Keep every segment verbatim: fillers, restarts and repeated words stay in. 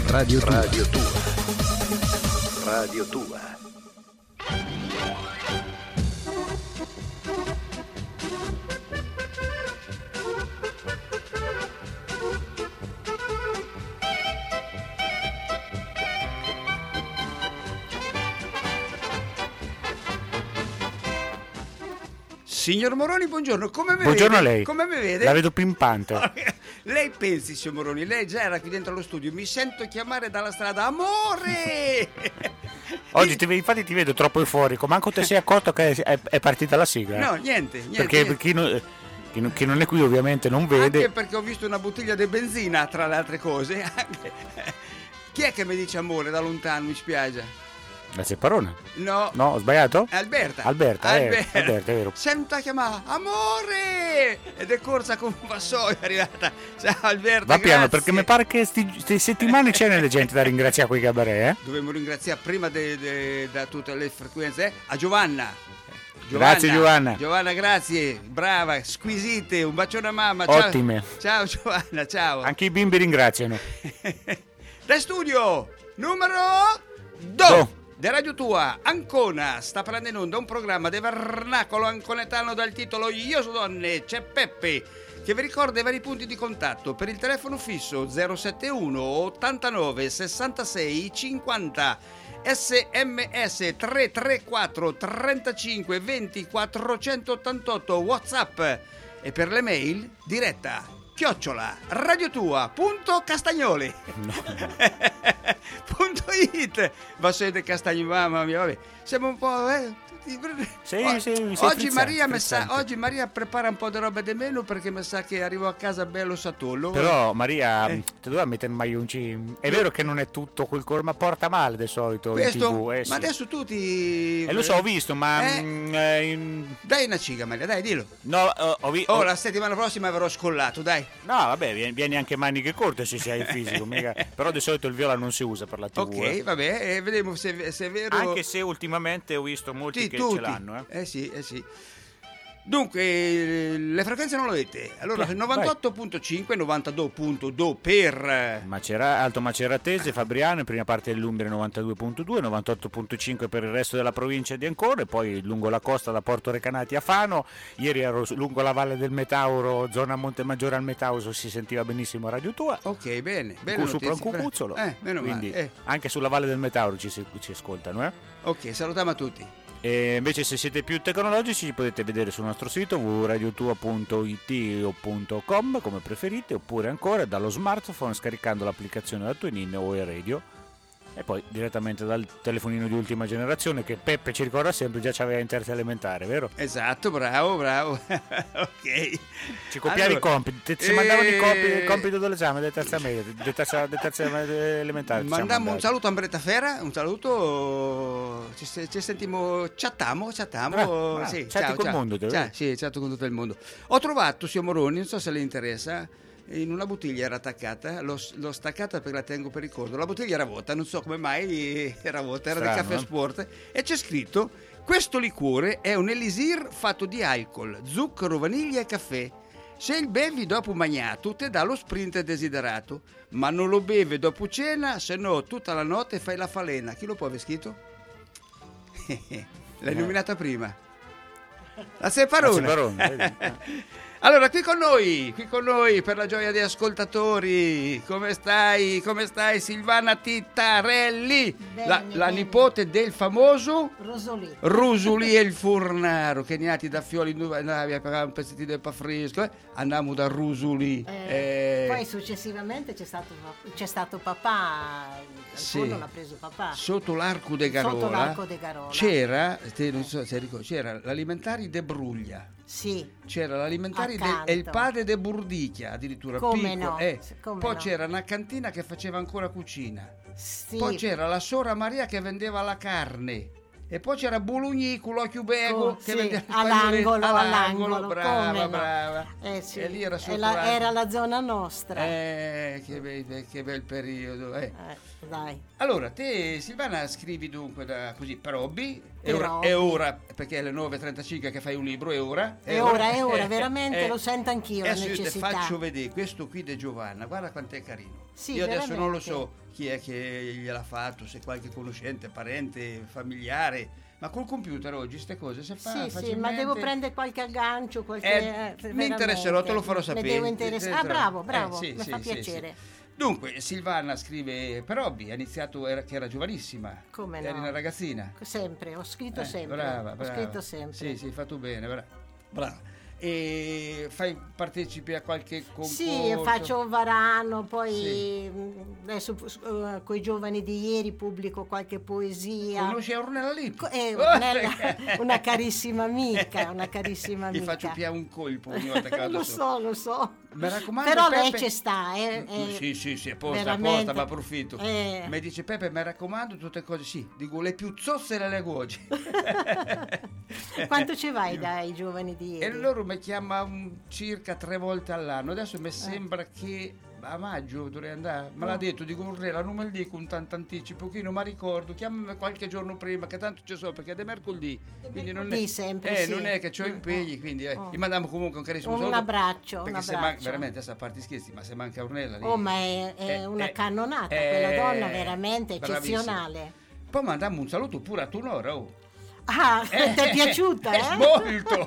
Radio Tua. Radio Tua. Radio Tua. Signor Moroni, buongiorno. Come me Buongiorno vede? a lei. Come me vede? La vedo pimpante. Lei pensi, signor Moroni, lei già era qui dentro allo studio. Mi sento chiamare dalla strada. Amore! Oggi ti, infatti ti vedo troppo euforico. Manco te sei accorto che è, è partita la sigla. No, niente, niente. Perché niente. per chi non, chi, non, chi non è qui ovviamente non vede. Anche perché ho visto una bottiglia di benzina, tra le altre cose. Anche. Chi è che mi dice amore da lontano in spiaggia? La Cepparona? No. No, ho sbagliato? Alberta. Alberta, eh, Alberta. Alberta, è vero. Sento a chiamare amore ed è corsa con un vassoio, è arrivata. Ciao Alberta, Va piano, grazie. perché mi pare che queste settimane c'è nelle gente da ringraziare quei cabaret, eh? Dobbiamo ringraziare prima de, de, da tutte le frequenze eh, a Giovanna. Grazie, Giovanna. Giovanna, grazie, brava, squisite, un bacione a mamma. Ciao. Ottime. Ciao Giovanna, ciao. Anche i bimbi ringraziano. Da studio numero due. Do. De Radio Tua, Ancona, sta prendendo in onda un programma di vernacolo anconetano dal titolo Io so donne, c'è Peppe, che vi ricorda i vari punti di contatto per il telefono fisso zero sette uno ottantanove sessantasei cinquanta, sms tre tre quattro trentacinque venti quattrocentottantotto, WhatsApp e per le mail diretta chiocciola radiotua.castagnoli No. punto it. Va siete castagni, mamma mia, vabbè. Siamo un po' eh, Sì, o- sì, mi sei oggi, frizzante, Maria mi sa, frizzante. oggi Maria prepara un po' di roba di meno perché mi sa che arrivo a casa bello satollo. Però Maria, Eh. ti doveva mettere mai un cim. È vero che non è tutto quel cor, ma porta male di solito Questo? in tivù. Eh, sì. Ma adesso tutti Eh, lo so, ho visto, ma Eh? mm, eh, in- Dai una ciga Maria, dai, dillo. no, eh, ho visto. Oh, la settimana prossima verrò scollato, dai. No, vabbè, vieni, vieni anche maniche corte se sei il fisico, mica. Però di solito il viola non si usa per la tivù. Ok, eh. vabbè, eh, vedremo se, se è vero. Anche se ultimamente ho visto molti Sì, che tutti. ce l'hanno, eh. Eh sì, eh sì. Dunque, eh, le frequenze non lo avete. Allora, Vai. novantotto virgola cinque, novantadue virgola due per Macera- Alto Maceratese, Fabriano, in prima parte dell'Umbria novantadue virgola due, novantotto virgola cinque per il resto della provincia di Ancona, e poi lungo la costa da Porto Recanati a Fano. Ieri ero su- lungo la Valle del Metauro, zona Montemaggiore al Metauro, si sentiva benissimo a Radio Tua. Ok, bene, bene. Cu- sopra un cucuzzolo. Eh, meno Quindi male. Eh, anche sulla Valle del Metauro ci, si- ci ascoltano, eh. ok, salutiamo a tutti. E invece se siete più tecnologici ci potete vedere sul nostro sito w w w punto radiotua punto i t o punto com come preferite, oppure ancora dallo smartphone scaricando l'applicazione da TuneIn o iRadio, e poi direttamente dal telefonino di ultima generazione che Peppe ci ricorda sempre già c'aveva in terza elementare, vero? Esatto, bravo, bravo. Ok. Ci copiavi Allora, i compiti, te- ci eh, mandavano i compiti, il compito dell'esame del terza media, del terza, del terza elementare. ti siamo Mandiamo un mandati. saluto a Ambretta Fera, un saluto, ci, se- ci sentiamo, chattamo, chattamo, Bravo, bravo. sì, Chatti ciao, col ciao. mondo, te, Ciao, vero? sì, chatto con tutto il mondo. Ho trovato, signor Moroni, non so se le interessa, in una bottiglia era attaccata, l'ho, l'ho staccata perché la tengo per ricordo, la bottiglia era vuota, non so come mai era vuota, era del Strano, Caffè eh? Sport, e c'è scritto: questo liquore è un elisir fatto di alcol, zucchero, vaniglia e caffè. Se il bevi dopo mangiato ti dà lo sprint desiderato, ma non lo beve dopo cena, se no tutta la notte fai la falena. Chi lo può aver scritto? L'hai nominata prima. La Cepparona. La Cepparona, vedi? Allora, qui con noi, qui con noi per la gioia degli ascoltatori, come stai? Come stai Silvana Tittarelli, Bene, la, la bene. nipote del famoso Rosolì. Rusuli e il Furnaro, che nati da Fioli, andavi a pagare un pezzettino di pa fresco, eh? Andiamo da Rusuli. Eh, eh, Poi successivamente c'è stato, c'è stato papà, al Sì. forno l'ha preso papà. Sotto l'arco de Garola, Sotto l'arco de Garola. c'era, te non so se ricordi, c'era l'alimentari de Bruglia, Sì, c'era l'alimentari de, Accanto. e il padre de Burdicchia, addirittura Come piccolo, no, eh. come Poi no. c'era una cantina che faceva ancora cucina, sì. poi c'era la sora Maria che vendeva la carne, e poi c'era Bulugni con l'occhio bego Oh, che sì, vendeva il all'angolo, pagnolo- all'angolo, brava, come no. brava. Eh sì, E lì era sotto e la- l'arco. era la zona nostra. Eh, che bel, che bel periodo, eh. Eh, dai. Allora, te Silvana scrivi dunque da, così per hobby, È ora, è ora, perché è le nove e trentacinque che fai un libro, è ora. È, è ora, ora, è ora, veramente eh, lo sento anch'io la necessità. Adesso io ti faccio vedere, questo qui di Giovanna, guarda quanto è carino. Sì, io veramente. Adesso non lo so chi è che gliel'ha fatto, se qualche conoscente, parente, familiare. Ma col computer oggi queste cose si fa sì, facilmente. Sì, ma devo prendere qualche aggancio, qualche... Eh, eh, mi interesserò, te lo farò sapere. Mi devo interessare. Ah, bravo, bravo, eh, sì, mi sì, fa sì, piacere. Sì. Dunque, Silvana scrive per hobby, ha iniziato era, che era giovanissima. Come no? Eri una ragazzina. Sempre, ho scritto eh, sempre. Brava, brava. Ho scritto sempre. Sì, sì, fatto bene, brava. brava. E fai partecipi a qualche concorso? Sì, faccio un varano, poi sì. adesso uh, con i giovani di ieri pubblico qualche poesia. Conosci Ornella Lippi? Eh, Ornella, una carissima amica, una carissima amica. Gli faccio più un colpo ogni volta che vado Lo su. so, lo so. Mi raccomando, però Peppe... lei ci sta, eh, eh, sì, sì, sì, apposta, veramente... apposta, ma approfitto. Eh. Mi dice Peppe, mi raccomando, tutte cose, sì, dico le più zozze le leggo oggi. Quanto ci vai dai giovani di ieri? E loro mi chiamano circa tre volte all'anno, adesso mi sembra eh. che a maggio dovrei andare, me l'ha detto, dico Ornella, non me lo dico con tanto anticipo, che non mi ricordo, chiamami qualche giorno prima, che tanto ci so, perché è mercoledì, quindi non è, sempre, eh, sì. non è che ho impegni, quindi eh, oh. gli mandiamo comunque un carissimo un saluto, abbraccio, perché un se abbraccio. Man- veramente adesso a parte scherzi, ma se manca Ornella lì, oh ma è, è eh, una eh, cannonata, eh, quella donna veramente eccezionale. Bravissima. Poi mandiamo un saluto pure a Tunora, oh. Ah, eh, ti è piaciuta, eh? Molto!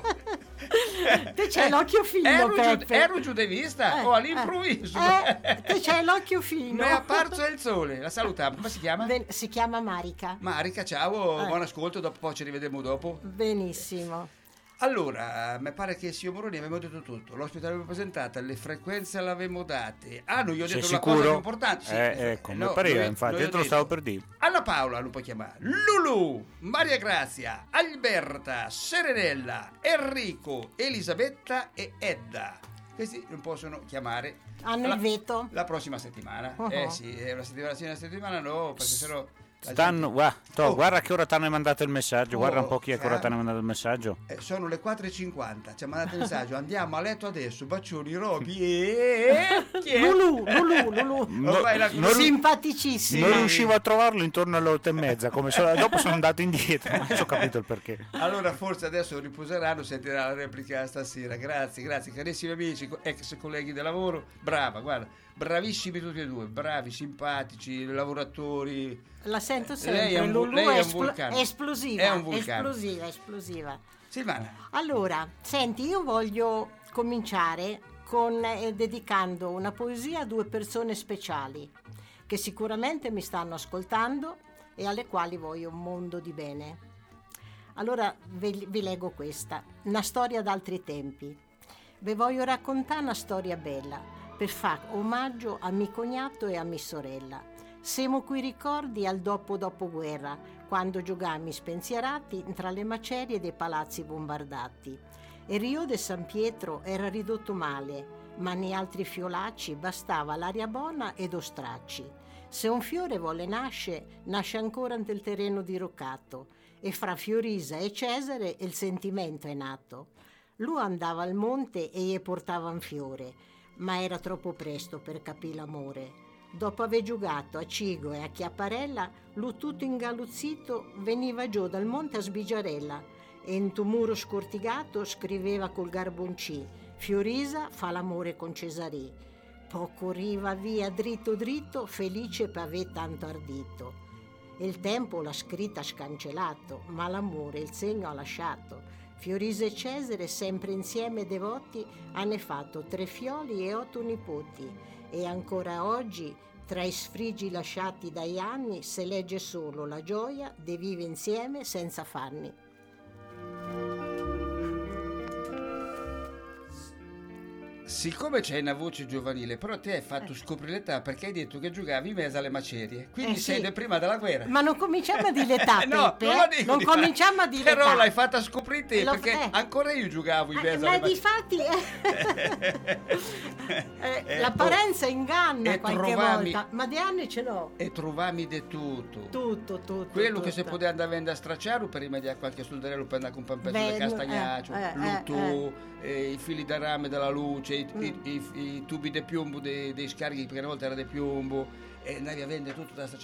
Te c'hai l'occhio fino, ero Peppe. Giù, ero giù di vista, eh, o all'improvviso. Eh, te c'hai l'occhio fino. Mi è apparso il sole, la salutiamo. Come si chiama? Ben, si chiama Marica. Marica, ciao, eh. buon ascolto, dopo poi ci rivediamo dopo. Benissimo. Allora, mi pare che signor Moroni avevamo detto tutto, l'ospite l'avevamo presentata, le frequenze l'avevamo date. Ah, non gli ho detto Sei una sicuro? cosa più importante. Sì, eh, ecco, no, mi pareva, noi, infatti, noi io te lo stavo per dire. Anna Paola lo puoi chiamare, Lulu, Maria Grazia, Alberta, Serenella, Enrico, Elisabetta e Edda. Questi non possono chiamare. Hanno la, il veto? La prossima settimana. Uh-huh. Eh sì, è una settimana sì, una settimana no, perché sennò... Stanno, gente... guarda, to, oh. guarda che ora ti hanno mandato il messaggio, oh, guarda un po' chi è che ora eh, ti hanno mandato il messaggio. Eh, sono le quattro e cinquanta, ci ha mandato il messaggio, andiamo a letto adesso, bacioni, Roby e... Chi è? Lulu, Lulu, Lulu. No, la... non, simpaticissimo. Non riuscivo a trovarlo intorno alle otto e mezza, come so, dopo sono andato indietro, ma ho capito il perché. Allora forse adesso riposeranno, sentirà la replica stasera. Grazie, grazie carissimi amici, ex colleghi di lavoro, brava, guarda, bravissimi tutti e due, bravi, simpatici, lavoratori. La sento sempre, lei è un, Lulu lei è, è, un vulcano. è esplosiva, è un vulcano. esplosiva, esplosiva. Silvana. Allora, senti, io voglio cominciare con eh, dedicando una poesia a due persone speciali che sicuramente mi stanno ascoltando e alle quali voglio un mondo di bene. Allora vi, vi leggo questa, una storia d'altri tempi. Vi voglio raccontare una storia bella per fare omaggio a mio cognato e a mia sorella. Siamo qui ricordi al dopo dopoguerra, quando giocammo spensierati tra le macerie dei palazzi bombardati. Il Rio de San Pietro era ridotto male, ma nei altri fiolacci bastava l'aria buona ed ostracci. Se un fiore vuole nasce, nasce ancora nel terreno diroccato, e fra Fiorisa e Cesare il sentimento è nato. Lui andava al monte e gli portava un fiore, ma era troppo presto per capire l'amore. Dopo aver giocato a Cigo e a Chiapparella, lui tutto ingaluzzito veniva giù dal monte a Sbigiarella e in tuo muro scortigato scriveva col garboncì: Fiorisa fa l'amore con Cesarì. Poi corriva via dritto dritto, felice per aver tanto ardito. Il tempo l'ha scritta scancellato, ma l'amore il segno ha lasciato. Fiorisa e Cesare, sempre insieme devoti, hanno fatto tre fioli e otto nipoti. E ancora oggi, tra i sfrigi lasciati dagli anni, se legge solo la gioia di vivere insieme senza fanni. Siccome c'hai una voce giovanile, però te hai fatto eh. scoprire l'età perché hai detto che giocavi in mezzo alle macerie, quindi eh, sei sì. del prima della guerra. Ma non cominciamo a dire l'età, no, Peppe, non, eh? lo dico non di cominciamo a dire l'età. Però l'hai fatta scoprire te, Lo, perché eh. ancora io giocavo in mezzo eh, alle ma macerie. difatti eh, l'apparenza inganna qualche trovami, volta, ma di anni ce l'ho. E trovami di tutto. Tutto, tutto. Quello tutto. che si poteva andare a vendere a stracciare per rimediare a qualche soldarello per andare con un pezzo Beh, di castagnaccio, eh, eh, l'utù, eh, eh, i fili da rame della luce, i, Mm. i, i, i tubi di piombo dei, dei scarichi, perché una volta era di piombo, e andavi a vendere tutto da stracciare.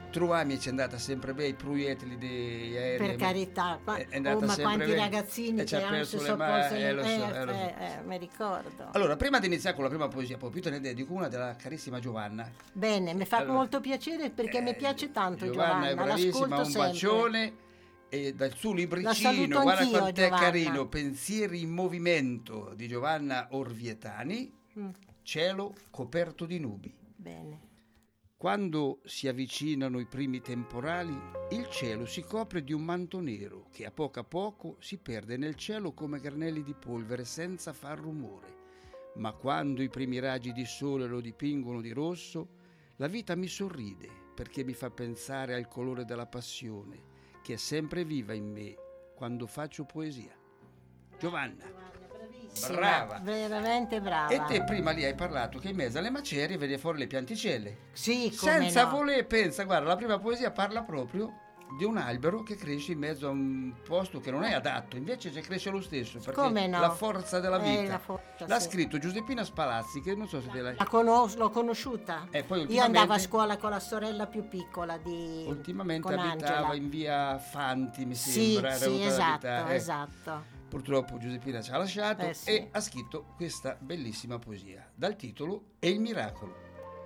Truami ci è andata sempre bene, i proiettili degli aerei. Per carità, ma, è andata oh, ma sempre quanti bene. ragazzini E ci che ha hanno perso le soccorso mani, eh, lo so, eh, eh, lo so. eh, eh, mi ricordo. Allora, prima di iniziare con la prima poesia, poi più te ne dedico una della carissima Giovanna. Bene, mi fa Allora, molto piacere perché eh, mi piace tanto Giovanna. Giovanna, È bravissima, l'ascolto un sempre. bacione. E dal suo La libricino, saluto guarda anch'io, quanto è Giovanna. carino, Pensieri in movimento di Giovanna Orvietani, Mm, cielo coperto di nubi. bene. Quando si avvicinano i primi temporali, il cielo si copre di un manto nero che a poco a poco si perde nel cielo come granelli di polvere senza far rumore. Ma quando i primi raggi di sole lo dipingono di rosso, la vita mi sorride perché mi fa pensare al colore della passione che è sempre viva in me quando faccio poesia. Giovanna. Brava. Veramente brava. E te prima lì hai parlato che in mezzo alle macerie vedi fuori le pianticelle. Sì, come Senza no. voler, pensa, guarda, la prima poesia parla proprio di un albero che cresce in mezzo a un posto che non è adatto, invece ci cresce lo stesso, perché Come no? la forza della Eh, vita. la forza, L'ha sì. scritto Giuseppina Spalazzi, che non so se te l'hai... La conos- l'ho conosciuta. Eh, poi Io ultimamente- andavo a scuola con la sorella più piccola di Ultimamente con abitava Angela. in via Fanti, mi Sì, sembra. era sì, venuta ad esatto, abitare, eh. esatto. Purtroppo Giuseppina ci ha lasciato Eh, sì. e ha scritto questa bellissima poesia dal titolo E il miracolo.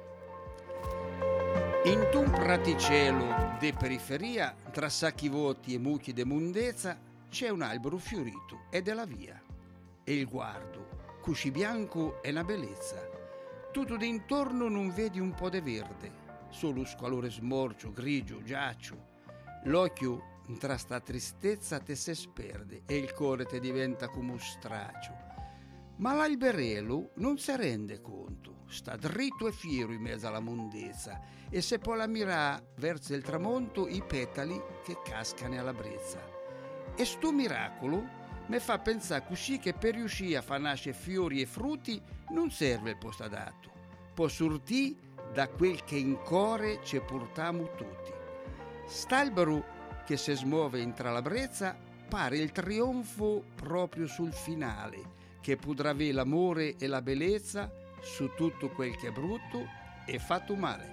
In un praticelo de periferia, tra sacchi vuoti e mucchi de mundezza, c'è un albero fiorito ed è la via. E il guardo, cusci bianco è una bellezza. Tutto d'intorno non vedi un po' de verde, solo squalore smorcio, grigio, giaccio. L'occhio tra sta tristezza te se sperde e il cuore te diventa come un straccio. Ma l'alberello non si rende conto, sta dritto e fiero in mezzo alla mondezza e se poi la mira verso il tramonto i petali che cascano alla brezza. E sto miracolo mi fa pensare così che per riuscire a far nascere fiori e frutti non serve il posto adatto, può sortì da quel che in core ci portamo tutti. St'albero che se smuove in tra la brezza pare il trionfo proprio sul finale che potrà avere l'amore e la bellezza su tutto quel che è brutto e fatto male.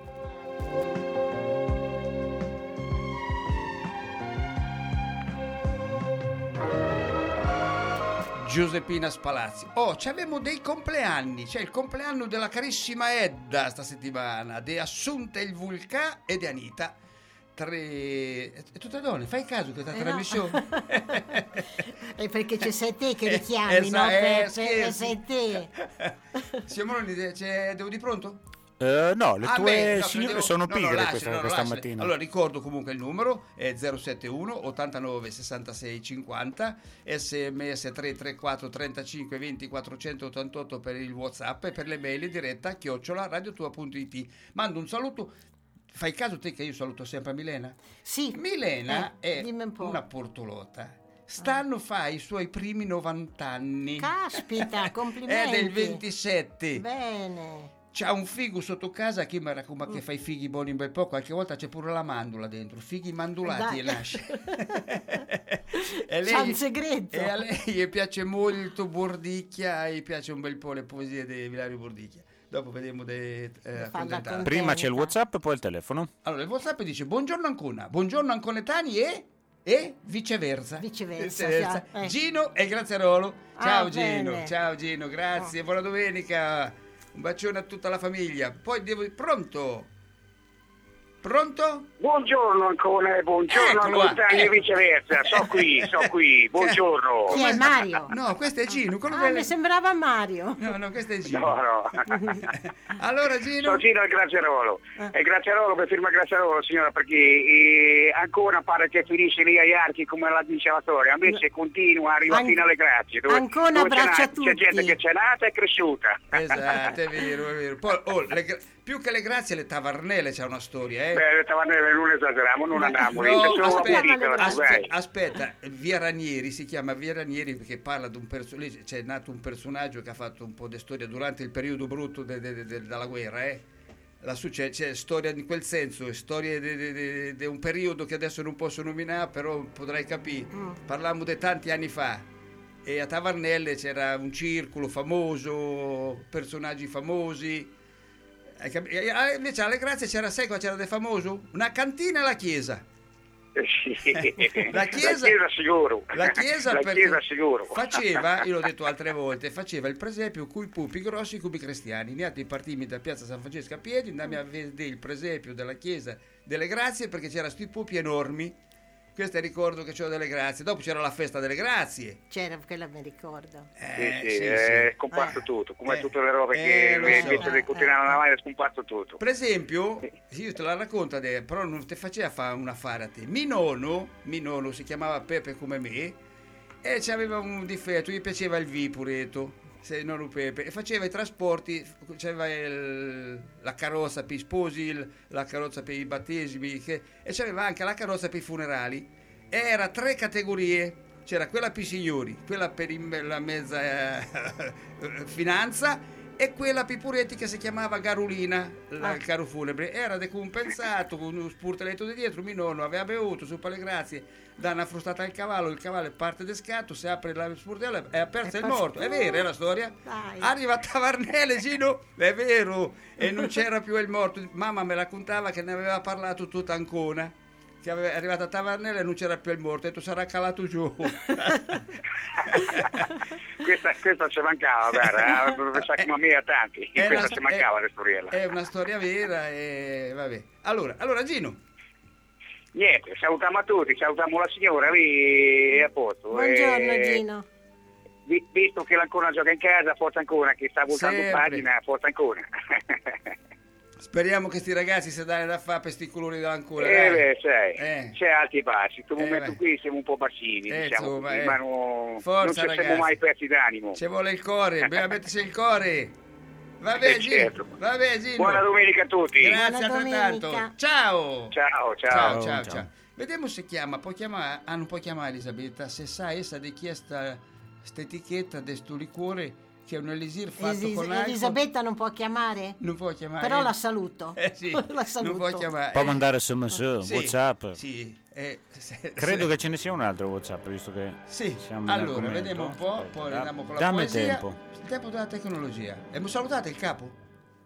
Giuseppina Spalazzi. Oh, c'avemo dei compleanni. C'è il compleanno della carissima Edda sta settimana, di Assunta il Vulcà e di Anita. Tre... E tutte donne, fai caso che questa Eh no. trasmissione? E perché c'è sei te che Eh, richiami, esa- no? eh, Per- per- scherzi. sei te. Simone, c'è devo di pronto? Eh, no, le Ah, tue beh, no, signore credevo- sono no, no, pigre lasci, questa, no, no, questa lasci. mattina. Allora ricordo comunque il numero è zero sette uno ottantanove sessantasei cinquanta, sms tre tre quattro trentacinque venti quattrocentottantotto per il WhatsApp e per le mail diretta chiocciola radiotua punto it. Mando un saluto. Fai caso te che io saluto sempre Milena? Sì. Milena Eh, è dimmi un po'. una portolota. Stanno fa i suoi primi novanta anni. Caspita, complimenti. È del ventisette. Bene. C'ha un figo sotto casa che mi raccomando che fa i fighi buoni un bel po', qualche volta c'è pure la mandula dentro, fighi mandulati Dai. e nasce. E C'ha un segreto. E a lei gli piace molto Bordicchia, gli piace un bel po' le poesie di Ilario Bordicchia. Dopo vediamo di eh, fanno accontentarla. Prima c'è il WhatsApp e poi il telefono. Allora il WhatsApp dice buongiorno Ancona, buongiorno Anconetani e... e viceversa. Viceversa, Viceversa. sì, eh. Gino e Graziarolo. Ciao Ah, Gino, bene. ciao Gino, grazie, buona domenica. Un bacione a tutta la famiglia. Poi devo pronto? Pronto? Buongiorno Ancona, buongiorno Eccolo Ancona qua, e ecco. viceversa, so qui, so qui, buongiorno. Chi è Mario? No, questo è Gino, quello Ah, delle... mi sembrava Mario. No, no, questo è Gino. No, no. Allora Gino? Sono Gino e Graziarolo. E Graziarolo per firma Graziarolo, signora, perché eh, ancora pare che finisce lì agli archi come la dice la storia, invece continua, arriva An- fino alle grazie. Dove, Ancora dove c'è abbraccia nata- tutti. C'è gente che c'è nata e cresciuta. Esatto, è vero, è vero. Poi, oh, le gra- più che le grazie, le tavarnelle c'è una storia, eh? Beh, Tavanelli, non esageriamo, non andiamo lì, No, c'è solo aspetta, una piccola, aspe- dai. aspetta, Via Ranieri si chiama Via Ranieri perché parla di un personaggio, c'è nato un personaggio che ha fatto un po' di storia durante il periodo brutto de- de- de- della guerra, eh? Lassù c'è, c'è storia in quel senso, è storia di un periodo che adesso non posso nominare, però potrai capire. Parliamo di tanti anni fa e a Tavarnelle c'era un circolo famoso, personaggi famosi. Hai capi- eh, invece alle Grazie c'era, sai cosa c'era del famoso? Una cantina e la chiesa. Sì. La chiesa, la chiesa sicuro. La chiesa, la perché chiesa sicuro. Faceva, io l'ho detto altre volte, faceva il presepio coi pupi grossi e cubi cristiani. Noi altri partimmo da piazza San Francesco a piedi, andammo a vedere il presepio della chiesa delle Grazie perché c'erano sti pupi enormi. Questo è il ricordo che c'ho delle Grazie. Dopo c'era la festa delle Grazie. C'era, quella mi ricordo. Eh, sì, sì, sì, è sì. scomparso Eh. tutto, come Eh. tutte le robe Eh, che lo so. invece di continuare avanti è scomparso tutto. Per esempio, io te la racconto, adesso, però non ti faceva fare un affare a te. Mi nonno, mi nonno si chiamava Pepe come me e aveva un difetto, gli piaceva il vipureto, se non un Pepe, e faceva i trasporti, c'aveva il- la carrozza per i sposi, il- la carrozza per i battesimi che, e c'aveva anche la carrozza per i funerali. E era tre categorie, c'era quella per i signori, quella per i- la mezza eh, finanza e quella per i puretti che si chiamava Garulina, la- Ah. il carro funebre. Era decompensato con uno spurteletto di dietro, mio nonno aveva bevuto su per le Grazie, dà una frustata al cavallo, il cavallo parte di scatto, si apre la spurtella e aperta È il morto. È vera, è la storia? Dai. Arriva a Tavarnelle, Gino, è vero, e non c'era più il morto. Mamma me raccontava che ne aveva parlato tutta Ancona, che aveva- è arrivata a Tavarnelle e non c'era più il morto, ha detto sarà calato giù. questa, questa ci mancava, guarda, mi sa come a me a tanti, È questa una- ci mancava è- la storiella. È una storia vera e vabbè. Allora, allora Gino, Niente, salutiamo a tutti, salutiamo la signora, lì è a posto. Buongiorno Eh, Gino. vi- Visto che l'Ancona gioca in casa, forza Ancona, che sta votando Sempre. pagina, forza Ancona. speriamo che sti ragazzi si danno da fare per sti colori dell'ancora. Eh, dai. beh, sai, Eh. c'è alti e bassi, questo Eh, momento beh. qui siamo un po' bassini, Eh, diciamo insomma, così, eh. ma non, Forza, non ci siamo ragazzi. mai persi d'animo. Ci vuole il core, bisogna mettersi il core. Vabbè, Eh, Gino. certo. Vabbè, Gino. Buona domenica a tutti. Grazie Buona altrettanto. domenica. Ciao. Ciao, ciao. Ciao, ciao, Ciao. ciao. Vediamo se chiama, può chiamare, ah non può chiamare Elisabetta, se sa essa di chi è sta, sta etichetta di sto liquore che è un elisir fatto Elis- con alcol. Elisabetta non può chiamare? Non può chiamare. Però la saluto. Eh sì, La saluto. non può chiamare. Può Eh, mandare sms, sì, WhatsApp. Sì, eh, se- Credo se- che ce ne sia un altro WhatsApp, visto che Sì, siamo allora nell'argomento. vediamo un po', Aspetta, poi da- andiamo con la dammi poesia. tempo. Il tempo della tecnologia. Abbiamo salutato il capo?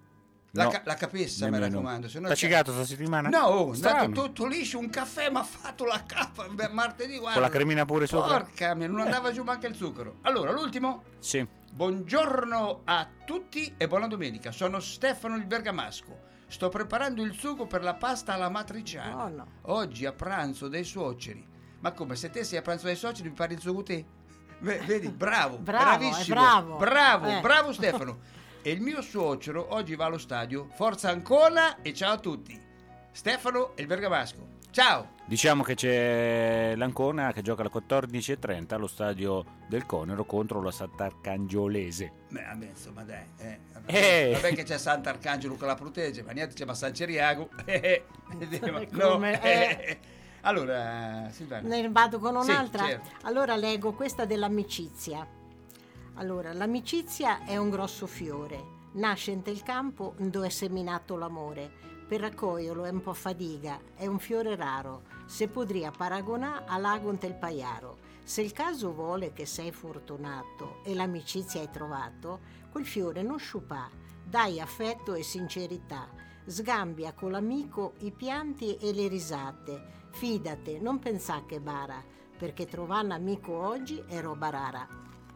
La, No, ca- la capessa, mi nemmeno. raccomando. Se no T'ha c'è- cigato sta settimana? No, oh, è Strano. andato tutto liscio, un caffè mi ha fatto la capa beh, martedì, guarda. Con la cremina pure sopra? Porca mia, non andava giù manco il zucchero. Allora, l'ultimo. Sì. Buongiorno a tutti e buona domenica. Sono Stefano il Bergamasco. Sto preparando il sugo per la pasta alla matriciana. Buono. Oggi a pranzo dei suoceri. Ma come, se te sei a pranzo dei suoceri mi parli il sugo te? Ve- Vedi, bravo, Bravo, bravissimo. è bravo. Bravo, Eh. bravo Stefano. E il mio suocero oggi va allo stadio. Forza Ancona e ciao a tutti. Stefano e il Bergamasco. Ciao. Diciamo che c'è l'Ancona che gioca alle quattordici e trenta allo stadio del Conero contro la Sant'Arcangiolese. Beh, vabbè, insomma, dai. Eh, vabbè, Eh. vabbè che c'è Sant'Arcangelo che la protegge, ma niente, c'è ma San Ciriago. Eh, eh, ma no, Come, eh. eh. Allora, Silvana. Ne vado con Sì, un'altra? certo. Allora leggo questa dell'amicizia. Allora, l'amicizia è un grosso fiore. Nasce in tel campo dove è seminato l'amore. Per raccoglierlo è un po' fadiga, è un fiore raro. Se podria paragonare a lago in tel paiaro. Se il caso vuole che sei fortunato e l'amicizia hai trovato, quel fiore non sciupà, dai affetto e sincerità. Sgambia con l'amico i pianti e le risate. Fidate, non pensà che bara, perché trovare un amico oggi è roba rara.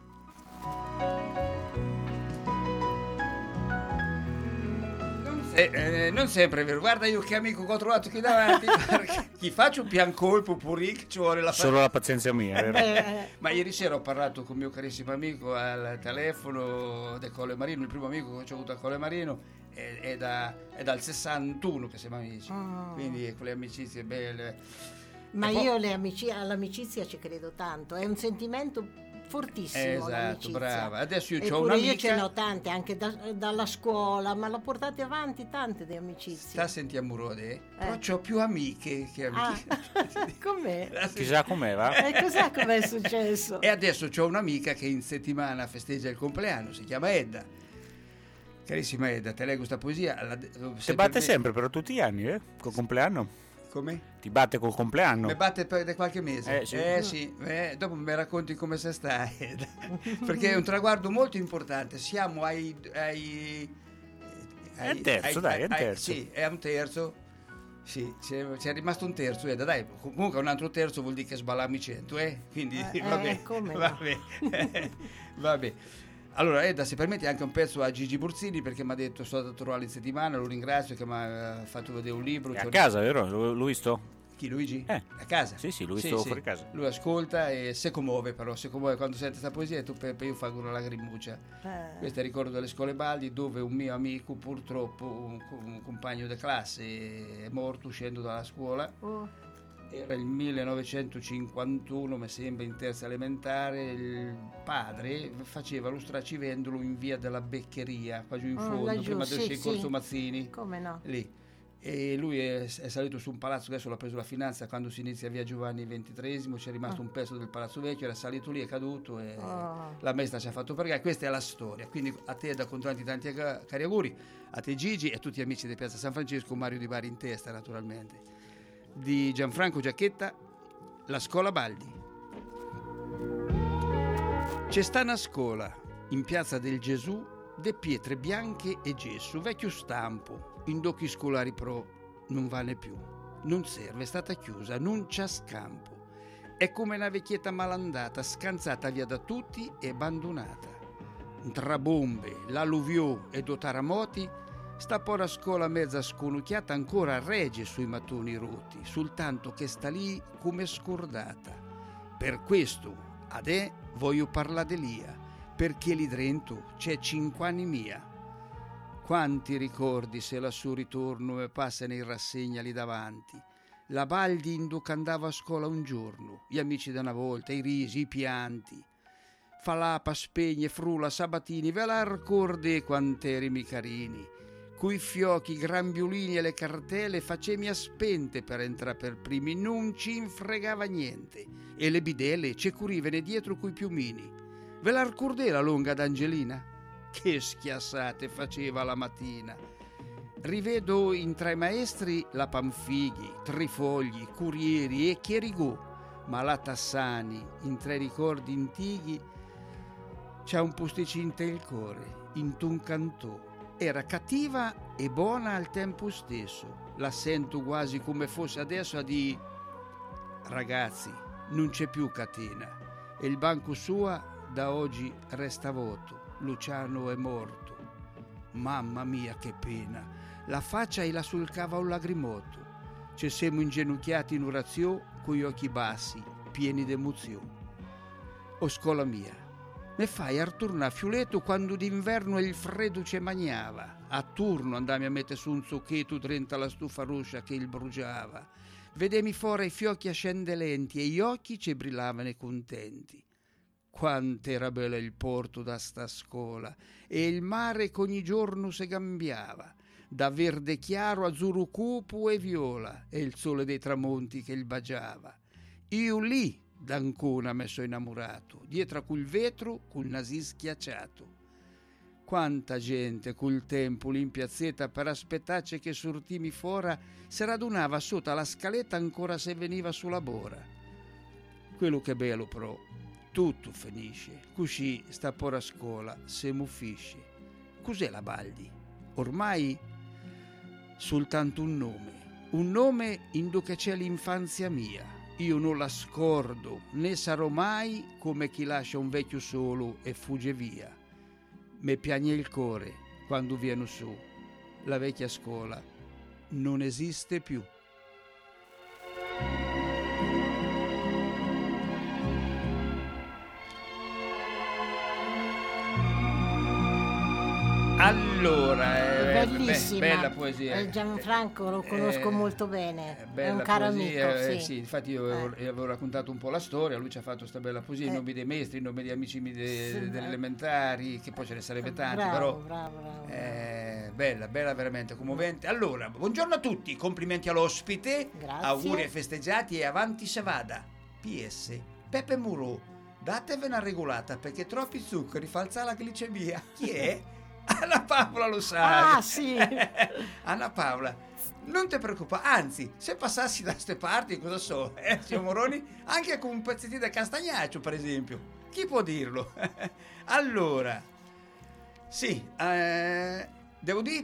Non, se- eh, non sempre è vero. Guarda io che amico che ho trovato qui davanti. Perché chi faccio un pian colpo puri che ci vuole la Solo la pazienza mia, vero? Eh, Ma ieri sera ho parlato con mio carissimo amico al telefono del Colle Marino, il primo amico che ho avuto a Colle Marino è, è, da- è dal sessantuno che siamo amici, Oh. quindi quelle amicizie belle. ma E poi- io le amici- all'amicizia ci credo tanto, è un sentimento fortissimo Esatto, l'amicizia. brava. Adesso io ho Eppure un'amica. io ce ne ho tante, anche da- dalla scuola, ma l'ho portate avanti tante di amicizie. Sta sentiamo Rode, Eh. però c'ho più amiche che Ah, amiche. com'è? Chissà com'è, va? E cos'è com'è successo? E adesso c'ho un'amica che in settimana festeggia il compleanno, si chiama Edda. Carissima Edda, te leggo sta poesia. La, Ti batte sempre però tutti gli anni, eh? Col compleanno? Come? Ti batte col compleanno? Mi batte per da qualche mese. Eh, sì. Eh, sì. Eh, dopo mi racconti come se stai. Perché è un traguardo molto importante. Siamo ai, ai È un terzo, hai, dai, è un hai, terzo. Sì, è un terzo. Sì, c'è, c'è rimasto un terzo, eh, dai, comunque un altro terzo vuol dire che sbalammi cento, eh? Quindi Eh, vabbè, eh, come no? vabbè, vabbè. Allora, Edda, se permetti anche un pezzo a Gigi Burzini, perché mi ha detto sono stato a trovarlo in settimana, lo ringrazio che mi ha fatto vedere un libro. È a cioè... casa, vero? L'ho, l'ho visto? Chi, Luigi? Eh. A casa? Sì, sì, l'ho visto fuori casa. Lui ascolta e si commuove, però si commuove quando sente questa poesia e tu Peppe io faccio una lagrimuccia. Eh. Questo è il ricordo delle scuole Baldi, dove un mio amico, purtroppo un, un compagno di classe, è morto uscendo dalla scuola. Oh. Era il millenovecentocinquantuno, mi sembra, in terza elementare. Il padre faceva lo stracivendolo in via della Beccheria, qua giù in Oh, fondo, laggiù, prima del sì, Corso sì. Mazzini. Come no? Lì. E lui è, è salito su un palazzo, adesso l'ha preso la finanza, quando si inizia via Giovanni ventitreesimo, c'è rimasto Ah. un pezzo del palazzo vecchio, era salito lì, è caduto e Oh. la maestra ci ha fatto pregare. Questa è la storia, quindi a te da con tanti tanti ag- cari auguri, a te Gigi e a tutti gli amici di Piazza San Francesco, Mario Di Bari in testa naturalmente. Di Gianfranco Giacchetta, La scuola Baldi. C'è sta una scuola in Piazza del Gesù, de pietre bianche e gesso, vecchio stampo, in docchi scolari pro, non vale più, non serve, è stata chiusa, non c'ha scampo. È come una vecchietta malandata, scansata via da tutti e abbandonata. Tra bombe, l'alluviò e do terremoti, sta pora scuola mezza sconucchiata ancora regge sui mattoni rotti, soltanto che sta lì come scordata. Per questo, adè, voglio parlare di lia, perché lì dentro c'è cinque anni mia. Quanti ricordi se lassù ritorno e passano in rassegna lì davanti. La Baldi induca andava a scuola un giorno, gli amici da una volta, i risi, i pianti. Falapa, spegne, frula, sabatini, ve la ricordi quant'erimi carini. Coi fiocchi, i gran violini e le cartelle facemi a spente per entrare per primi, non ci infregava niente. E le bidelle ci curivene dietro coi piumini. Ve la ricordate la lunga d'Angelina? Che schiassate faceva la mattina. Rivedo in tra i maestri la Panfighi, Trifogli, Curieri e Chierigò, ma la Tassani, in tre ricordi antichi, c'ha un posticino il cuore, in un cantò. Era cattiva e buona al tempo stesso. La sento quasi come fosse adesso a di ragazzi, non c'è più catena e il banco sua da oggi resta vuoto. Luciano è morto. Mamma mia che pena. La faccia e la sulcava un lagrimotto. Ci siamo inginocchiati in orazione con gli occhi bassi, pieni d'emozione. O scuola mia, ne fai a ritornare a Fiuleto quando d'inverno il freddo ci magnava. A turno andami a mettere su un zucchetto dentro la stufa rossa che il bruciava. Vedemi fuori i fiocchi ascendelenti e gli occhi ci brillavano contenti. Quant'era bella il porto da sta scuola e il mare che ogni giorno si cambiava, da verde chiaro, azzurro cupo e viola, e il sole dei tramonti che il baciava. Io lì d'Ancona mi sono innamorato, dietro a quel vetro col naso schiacciato. Quanta gente col tempo lì in piazzetta per aspettarci che sortimi fora si radunava sotto la scaletta ancora se veniva sulla bora. Quello che è bello però, tutto finisce, così sta por a scuola, se muffisce. Cos'è la Baldi? Ormai soltanto un nome, un nome in do che c'è l'infanzia mia. Io non la scordo, né sarò mai come chi lascia un vecchio solo e fugge via. Me piagne il cuore quando viene su, la vecchia scuola non esiste più. Allora, è bellissima, be- bella poesia. Eh, Gianfranco lo conosco Eh, molto bene, è bella un caro poesia, amico. eh, Sì. sì, infatti io avevo, Eh. avevo raccontato un po' la storia, lui ci ha fatto questa bella poesia, Eh. i nomi dei maestri, i nomi degli amici de- Sì, delle eh. elementari, che poi ce ne sarebbe tanti, Bravo, però bravo, bravo. eh, bella, bella veramente commovente. Allora, buongiorno a tutti, complimenti all'ospite, Grazie. auguri ai festeggiati e avanti se vada. P S Peppe Murò, datevi una regolata perché troppi zuccheri fa alzare la glicemia. Chi è? Anna Paola lo sa. Ah, sì. Anna Paola, non ti preoccupare, anzi, se passassi da ste parti, cosa so, eh, signor Moroni, anche con un pezzettino di castagnaccio, per esempio, chi può dirlo? Allora, sì, eh, devo dire,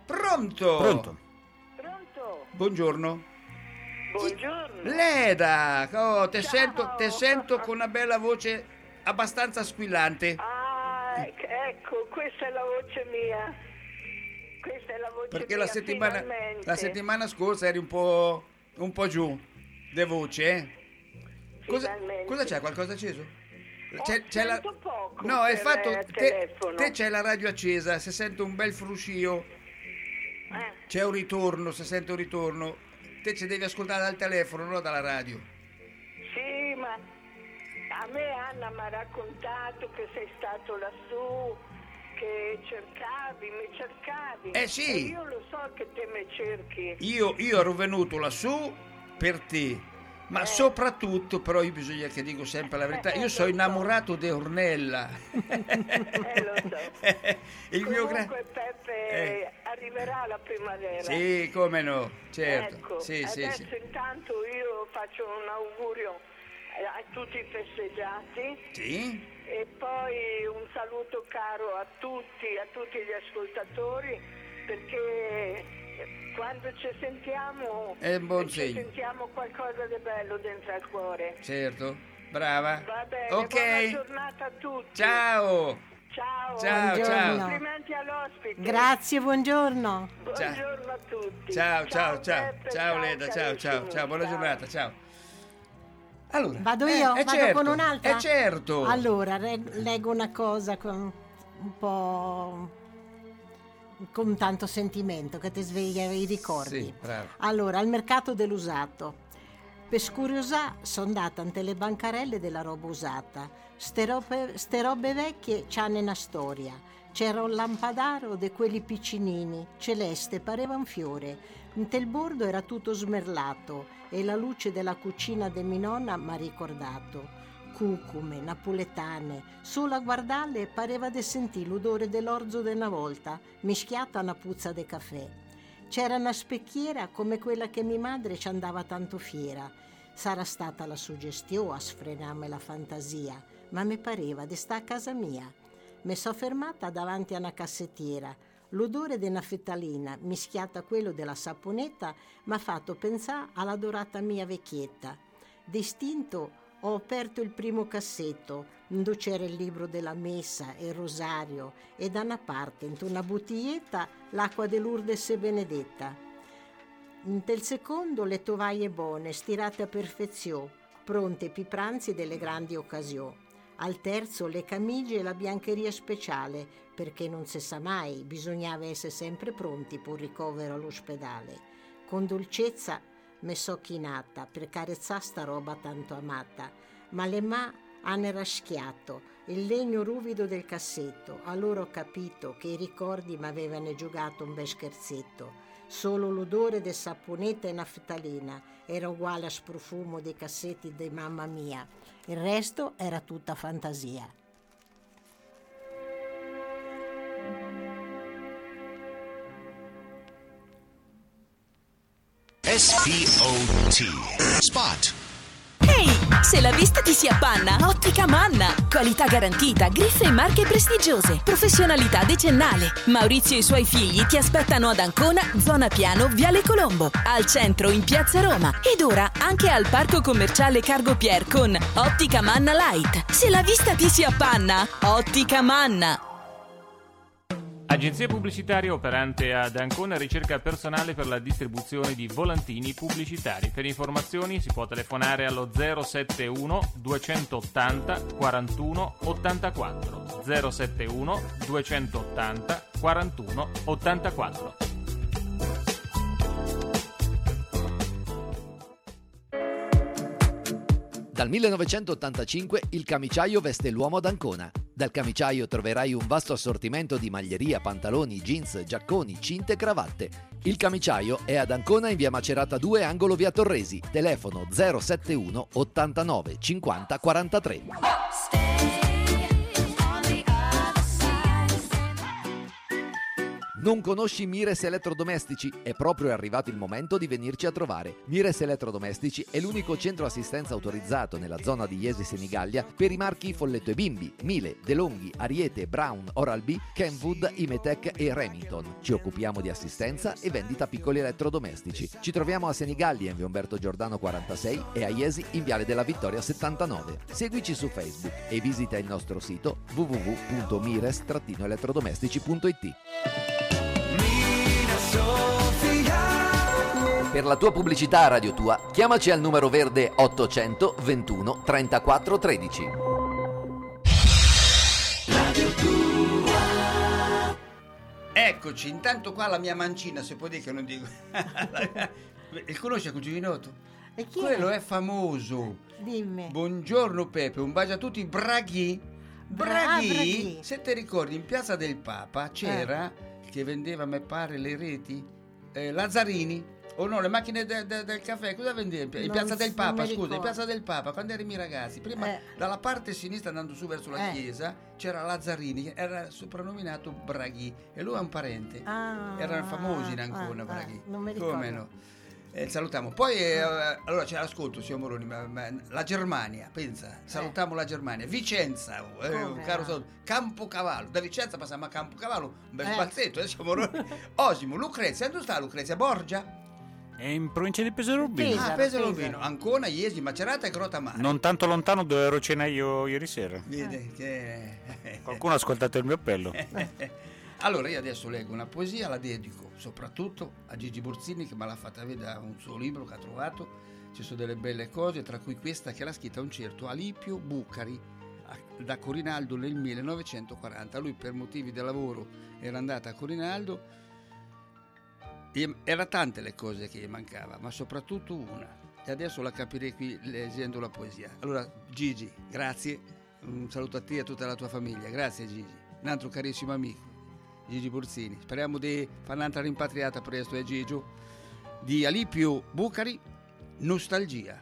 Pronto? Pronto. Pronto? Buongiorno. Buongiorno. Leda, oh, te, Ciao. sento, te sento con una bella voce abbastanza squillante. Ah, ecco, questa è la voce mia. Questa è la voce Perché mia, la settimana, finalmente. la settimana scorsa eri un po', un po' giù de voce, eh? Cosa, Finalmente. cosa c'è? Qualcosa acceso? Ho C'è, c'è la... sento poco No, è per, fatto. eh, Te, telefono. te c'è la radio accesa, se sento un bel fruscio, Eh, c'è un ritorno, se sento un ritorno, te ci devi ascoltare dal telefono, non dalla radio. sì, ma a me Anna mi ha raccontato che sei stato lassù, che cercavi, mi cercavi. Eh, sì. E io lo so che te me cerchi. Io, io ero venuto lassù per te, ma Eh. soprattutto, però io bisogna che dico sempre la verità, Eh, io lo sono so. innamorato di Ornella. Eh, lo so. Il mio gran... Comunque Peppe Eh. arriverà la primavera. Sì, come no, certo. Ecco, Sì, sì, adesso sì. intanto io faccio un augurio a tutti i festeggiati Sì? e poi un saluto caro a tutti, a tutti gli ascoltatori, perché quando ci sentiamo È un buon ci segno. sentiamo qualcosa di bello dentro al cuore. Certo, brava. Va bene, Ok. buona giornata a tutti. Ciao. Ciao. Ciao, Buongiorno. ciao. Complimenti all'ospite. Grazie, buongiorno. Buongiorno a tutti. Ciao, ciao, ciao. Peppe, Ciao Leda, ciao, ciao, carissimo, ciao, buona ciao. giornata, ciao. Allora, Vado eh, io? eh, Vado certo, con un'altra? Eh certo. Allora, re- leggo una cosa con un po' con tanto sentimento che ti sveglia i ricordi. Sì, bravo. Allora, al mercato dell'usato. Per scuriosà sono andata ante le bancarelle della roba usata. Ste robe, ste robe vecchie c'hanno una storia. C'era un lampadaro di quelli piccinini, celeste, pareva un fiore. Inte il bordo era tutto smerlato e la luce della cucina de mia nonna m'ha ricordato. Cucume, napoletane, solo a guardarle pareva di sentire l'odore dell'orzo di una volta, mischiata a una puzza di caffè. C'era una specchiera come quella che mia madre ci andava tanto fiera. Sarà stata la suggestione a sfrenarmi la fantasia, ma mi pareva di sta a casa mia. Mi so fermata davanti a una cassettiera. L'odore di naftalina, mischiata a quello della saponetta, m'ha fatto pensare alla dorata mia vecchietta. Distinto ho aperto il primo cassetto, dove c'era il libro della messa e il rosario, e da una parte, in una bottiglietta, l'acqua de Lourdes e Benedetta. Nel secondo le tovaie buone, stirate a perfezione, pronte per i pranzi delle grandi occasioni. Al terzo le camicie e la biancheria speciale, perché non si sa mai, bisognava essere sempre pronti per il ricovero all'ospedale. Con dolcezza me so chinata per carezzare sta roba tanto amata, ma le mani hanno raschiato il legno ruvido del cassetto. Allora ho capito che i ricordi mi avevano giocato un bel scherzetto. Solo l'odore del saponetta e naftalina era uguale a sprofumo dei cassetti di mamma mia. Il resto era tutta fantasia. S P O T. Spot. Ehi, se la vista ti si appanna, Ottica Manna. Qualità garantita, griffe e marche prestigiose, professionalità decennale. Maurizio e i suoi figli ti aspettano ad Ancona, zona Piano, Viale Colombo, al centro in Piazza Roma ed ora anche al parco commerciale Cargo Pier con Ottica Manna Light. Se la vista ti si appanna, Ottica Manna. Agenzia pubblicitaria operante ad Ancona ricerca personale per la distribuzione di volantini pubblicitari. Per informazioni si può telefonare allo zero sette uno duecentottanta quarantuno ottantaquattro zero sette uno duecentottanta quarantuno ottantaquattro. Dal millenovecentottantacinque il camiciaio veste l'uomo ad Ancona. Dal camiciaio troverai un vasto assortimento di maglieria, pantaloni, jeans, giacconi, cinte e cravatte. Il camiciaio è ad Ancona in via Macerata due, angolo via Torresi. Telefono zero sette uno ottantanove cinquanta quarantatré. Non conosci Mires Elettrodomestici? È proprio arrivato il momento di venirci a trovare. Mires Elettrodomestici è l'unico centro assistenza autorizzato nella zona di Jesi Senigallia per i marchi Folletto e Bimbi, Miele, DeLonghi, Ariete, Brown, Oral-B, Kenwood, Imetec e Remington. Ci occupiamo di assistenza e vendita piccoli elettrodomestici. Ci troviamo a Senigallia in via Umberto Giordano quarantasei e a Jesi in viale della Vittoria settantanove. Seguici su Facebook e visita il nostro sito w w w punto mires elettrodomestici punto i t. Per la tua pubblicità a Radio Tua, chiamaci al numero verde ottocento ventuno trentaquattro tredici. Radio Tua. Eccoci, intanto qua la mia mancina, se può dire che non dico. Il conosce Cuginotto? E chi Quello è? è famoso. Dimmi. Buongiorno Pepe, un bacio a tutti. Braghi. Bra- Braghi. Braghi. Se ti ricordi, in Piazza del Papa c'era, eh. che vendeva, me pare, le reti, eh, Lazzarini. O no, le macchine de, de, del caffè, cosa vendeva? In Non Piazza del s- Papa, non mi scusa, in ricordo. Piazza del Papa, quando erano i ragazzi, prima Eh. dalla parte sinistra andando su verso la Eh. chiesa c'era Lazzarini, che era soprannominato Braghi e lui è un parente. Ah, Erano famosi in Ancona, ah, Braghi. ah, non mi ricordo. Come no? Eh, salutiamo. Poi eh, allora c'è l'ascolto, signor Moroni, ma, ma, la Germania, pensa, salutiamo la Germania. Vicenza, eh, Come un caro no? saluto. Campocavallo, da Vicenza passiamo a Campocavallo, un bel Eh. balzetto, eh, signor Moroni. Osimo, Lucrezia, dove sta Lucrezia? Borgia? È in provincia di Pesaro Urbino. Pesaro, Ah, Pesaro Pesaro. Urbino, Ancona, Iesi, Macerata e Grotamare. Non tanto lontano dove ero a cena io ieri sera. Vede che... Qualcuno ha ascoltato il mio appello. Allora io adesso leggo una poesia, la dedico soprattutto a Gigi Borzini che me l'ha fatta vedere da un suo libro che ha trovato. Ci sono delle belle cose, tra cui questa che l'ha scritta un certo Alipio Bucari a- da Corinaldo nel millenovecentoquaranta. Lui per motivi di lavoro era andato a Corinaldo. E era tante le cose che gli mancava, ma soprattutto una. E adesso la capirei qui leggendo la poesia. Allora, Gigi, grazie. Un saluto a te e a tutta la tua famiglia. Grazie, Gigi. Un altro carissimo amico, Gigi Borzini. Speriamo di fare un'altra rimpatriata presto, eh, Gigio? Di Alipio Bucari, Nostalgia.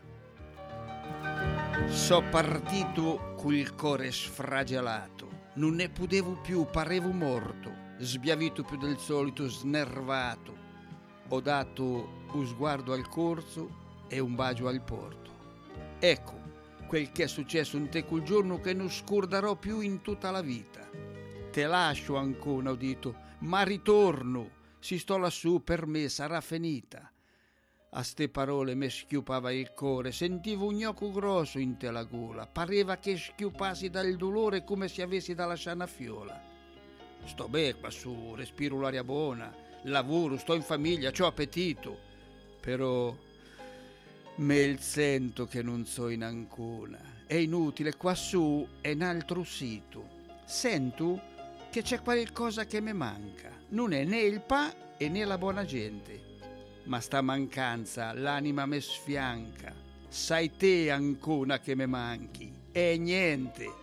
So partito col cuore sfragellato. Non ne potevo più, parevo morto. Sbiavito più del solito, snervato. Ho dato un sguardo al corso e un bacio al porto. Ecco quel che è successo in te quel giorno che non scorderò più in tutta la vita. Te lascio ancora, ho detto, ma ritorno. Si sto lassù, per me sarà finita. A ste parole mi schiupava il cuore, sentivo un gnocco grosso in te la gola. Pareva che schiupassi dal dolore come se avessi da lasciare una fiola. Sto bene qua su, respiro l'aria buona. Lavoro, sto in famiglia, c'ho appetito, però me sento che non so in Ancona. È inutile, quassù è un altro sito. Sento che c'è qualcosa che mi manca. Non è né il pa e né la buona gente, ma sta mancanza l'anima me sfianca. Sai te, Ancona, che me manchi, e niente.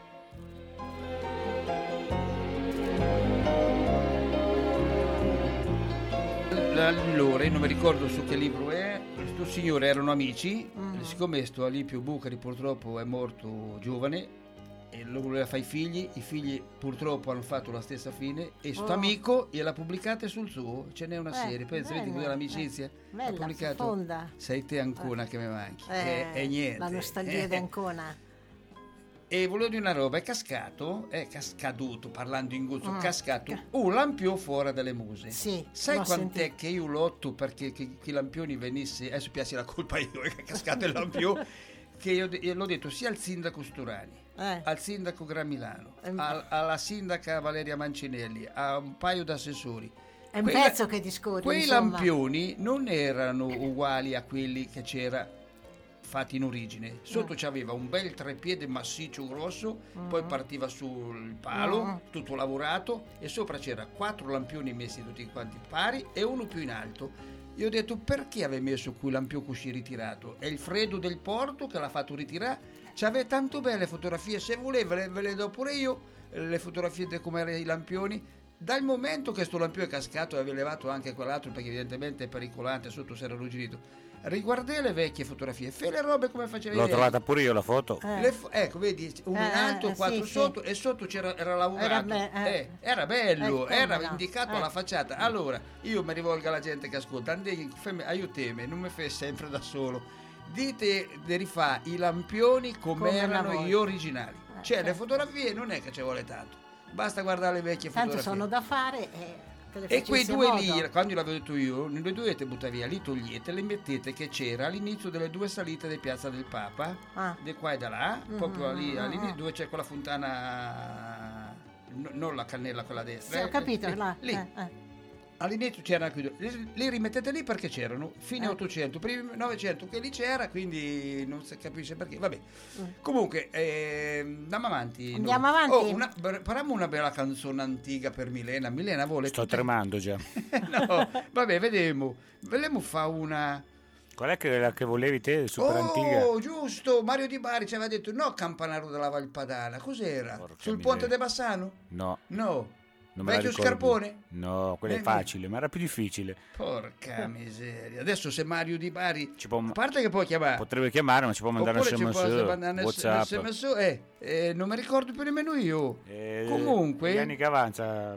Allora, io non mi ricordo su che libro è, questo signore erano amici, Mm. siccome questo Alipio Bucari purtroppo è morto giovane e lo voleva fare i figli, i figli purtroppo hanno fatto la stessa fine e sto Oh. amico gliel'ha pubblicata sul suo, ce n'è una Eh, serie, pensa, vedi bella, cos'è l'amicizia? eh, bella, Ha pubblicato profonda. Sei te Ancona che mi manchi, Eh, e, e niente. La nostalgia di Ancona. E volevo dire una roba, è cascato, è cascaduto, parlando in guzzo, Mm. cascato un lampione fuori dalle muse. Sì, Sai l'ho quant'è sentito. che io lotto perché che, che i lampioni venisse, adesso piace la colpa io che è cascato il lampione, che io, io l'ho detto sia al sindaco Sturani, Eh. al sindaco Gramilano, Ehm. al- alla sindaca Valeria Mancinelli, a un paio d'assessori. È un Quei- pezzo che discorre, Quei insomma. lampioni non erano uguali a quelli che c'era fatti in origine. Sotto c'aveva un bel trepiede massiccio grosso, poi partiva sul palo, Mm. tutto lavorato, e sopra c'era quattro lampioni messi tutti quanti pari e uno più in alto. Io ho detto, perché avevi messo quel lampione così ritirato? È il freddo del porto che l'ha fatto ritirare. C'aveva tanto belle fotografie, se voleva ve le do pure io, le fotografie di come erano i lampioni. dal momento che sto lampione è cascato e avevi levato anche quell'altro, perché evidentemente è pericolante, sotto si era arrugginito, riguardai le vecchie fotografie, fai le robe come facevi. L'ho trovata pure io la foto. Eh. Le fo- ecco, vedi, uno in Eh, alto, eh, quattro sì, sotto, sì. E sotto c'era, era lavorato. Era, be- eh. Eh, era bello, Eh, era no. indicato Eh. alla facciata. Allora, io mi rivolgo alla gente che ascolta, andei, aiutami, non mi fai sempre da solo. Dite di rifà i lampioni come, Come una erano volta. gli originali. Eh, Cioè, certo. le fotografie non è che ci vuole tanto, basta guardare le vecchie Tanto fotografie. sono da fare e te le E quei facessi a due modo. lire, quando l'avevo detto io, non le dovete buttare via, li togliete, le mettete che c'era all'inizio delle due salite di Piazza del Papa, Ah. di qua e da là, Mhm, proprio lì, mhm, all'inizio mhm. dove c'è quella fontana, no- non la cannella, quella a destra. Sì, ho eh, capito, lì, là. lì. eh, eh. All'inizio c'erano anche due, li, li rimettete lì perché c'erano, fine Eh. ottocento, primi novecento che lì c'era, quindi non si capisce perché, vabbè. Mm. Comunque, eh, andiamo avanti. Andiamo noi. avanti? Oh, una, parliamo una bella canzone antica per Milena. Milena vuole Sto tutte- tremando già. No, vabbè, vediamo. Vogliamo fare una. Qual è che, la che volevi te, super antica? Oh, giusto, Mario Di Bari ci aveva detto no, Campanaro della Valpadana. Cos'era? Porca Sul miseria. ponte de Bassano? No, No. non me la Vecchio ricordo più. Scarpone? No, quello è Eh, facile, ma era più difficile. Porca miseria. Adesso se Mario Di Bari, Ci può- a parte che puoi chiamare, Potrebbe chiamare, ma ci può mandare un oppure ci può sms, mandare un WhatsApp. sms, eh, eh, non mi ricordo più nemmeno io. Eh, Comunque- Gli anni che avanza,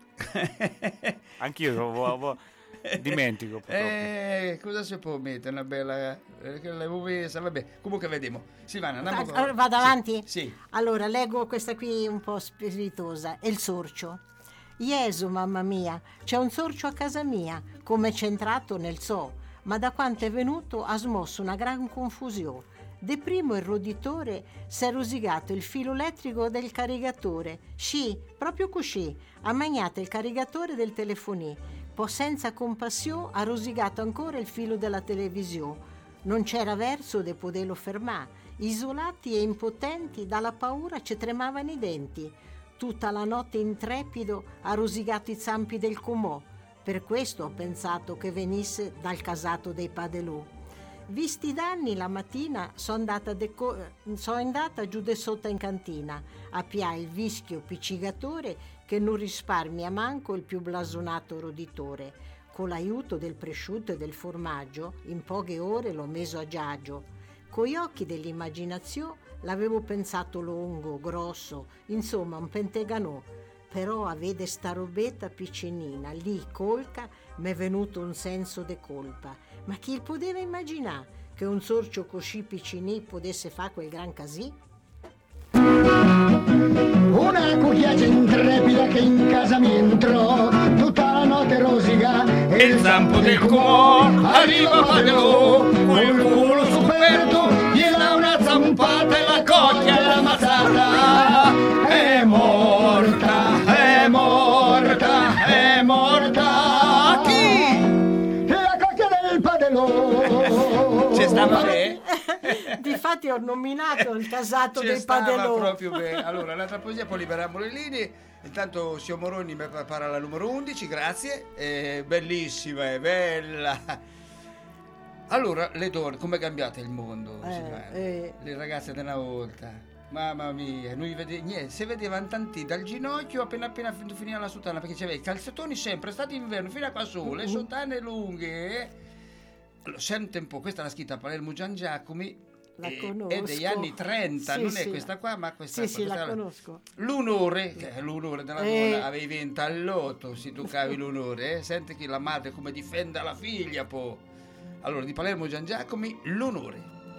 Peppe. Anch'io vo- vo- vo- dimentico. purtroppo. Eh, cosa si può mettere? Una bella. Eh, che l'avevo vista, vabbè. Comunque vediamo. Silvana, andiamo Ah, allora, vado Sì, avanti? Sì. Allora, leggo questa qui un po' spiritosa. È il sorcio. Jesu, mamma mia, c'è un sorcio a casa mia, come c'è entrato nel zoo, ma da quanto è venuto ha smosso una gran confusione. De primo il roditore s'è rosigato il filo elettrico del carigatore. Sci, proprio così, ha magnato il carigatore del telefonì. Poi senza compassione ha rosigato ancora il filo della televisione. Non c'era verso de poterlo fermare. Isolati e impotenti, dalla paura ci tremavano i denti. Tutta la notte intrepido ha rosigato i zampi del comò. Per questo ho pensato che venisse dal casato dei Padelù. Visti i danni, la mattina sono andata, deco- so andata giù de sotto in cantina a pià il vischio piccigatore che non risparmia manco il più blasonato roditore. Con l'aiuto del prosciutto e del formaggio, in poche ore l'ho meso a giagio. Coi occhi dell'immaginazione l'avevo pensato lungo, grosso, insomma un penteganò. Però a vede sta robetta piccinina, lì colca, m'è venuto un senso de colpa. Ma chi poteva immaginare che un sorcio così piccinì potesse fare quel gran casì? Una cucchiaia intrepida che in casa mi entrò, tutta la notte rosica e Il zampo del comò arriva Padelò, col culo superto, gli dà una zampata e la cocchia è ammazzata. È morta, è morta, è morta. Chi? la cocchia del Padelò. Ci stava bene? Difatti ho nominato il casato Ci dei stava Padelò. proprio bene. Allora, l'altra poesia, poi liberiamo le linee. Intanto Sio Moroni mi prepara la numero undici, grazie. È bellissima, è bella. Allora, le donne, come è cambiato il mondo? Eh, Silvana? eh. Le ragazze della volta. Mamma mia, noi vede, niente, si vedevano tanti dal ginocchio appena appena fin- finiva la sottana, perché c'aveva i calzettoni sempre, estate inverno, fino a qua su, le sottane lunghe. Allora, sente un po', questa l'ha scritta Palermo Gian Giacomi. La e- conosco. È degli anni trenta, Sì, non è sì. questa qua, ma questa Sì, sì, questa la là. conosco. L'onore, che è l'onore della Eh. donna, avevi vinto al lotto, si toccavi l'onore, eh? Senti che la madre come difende la figlia, po'. Allora, di Palermo Gian Giacomi, l'onore.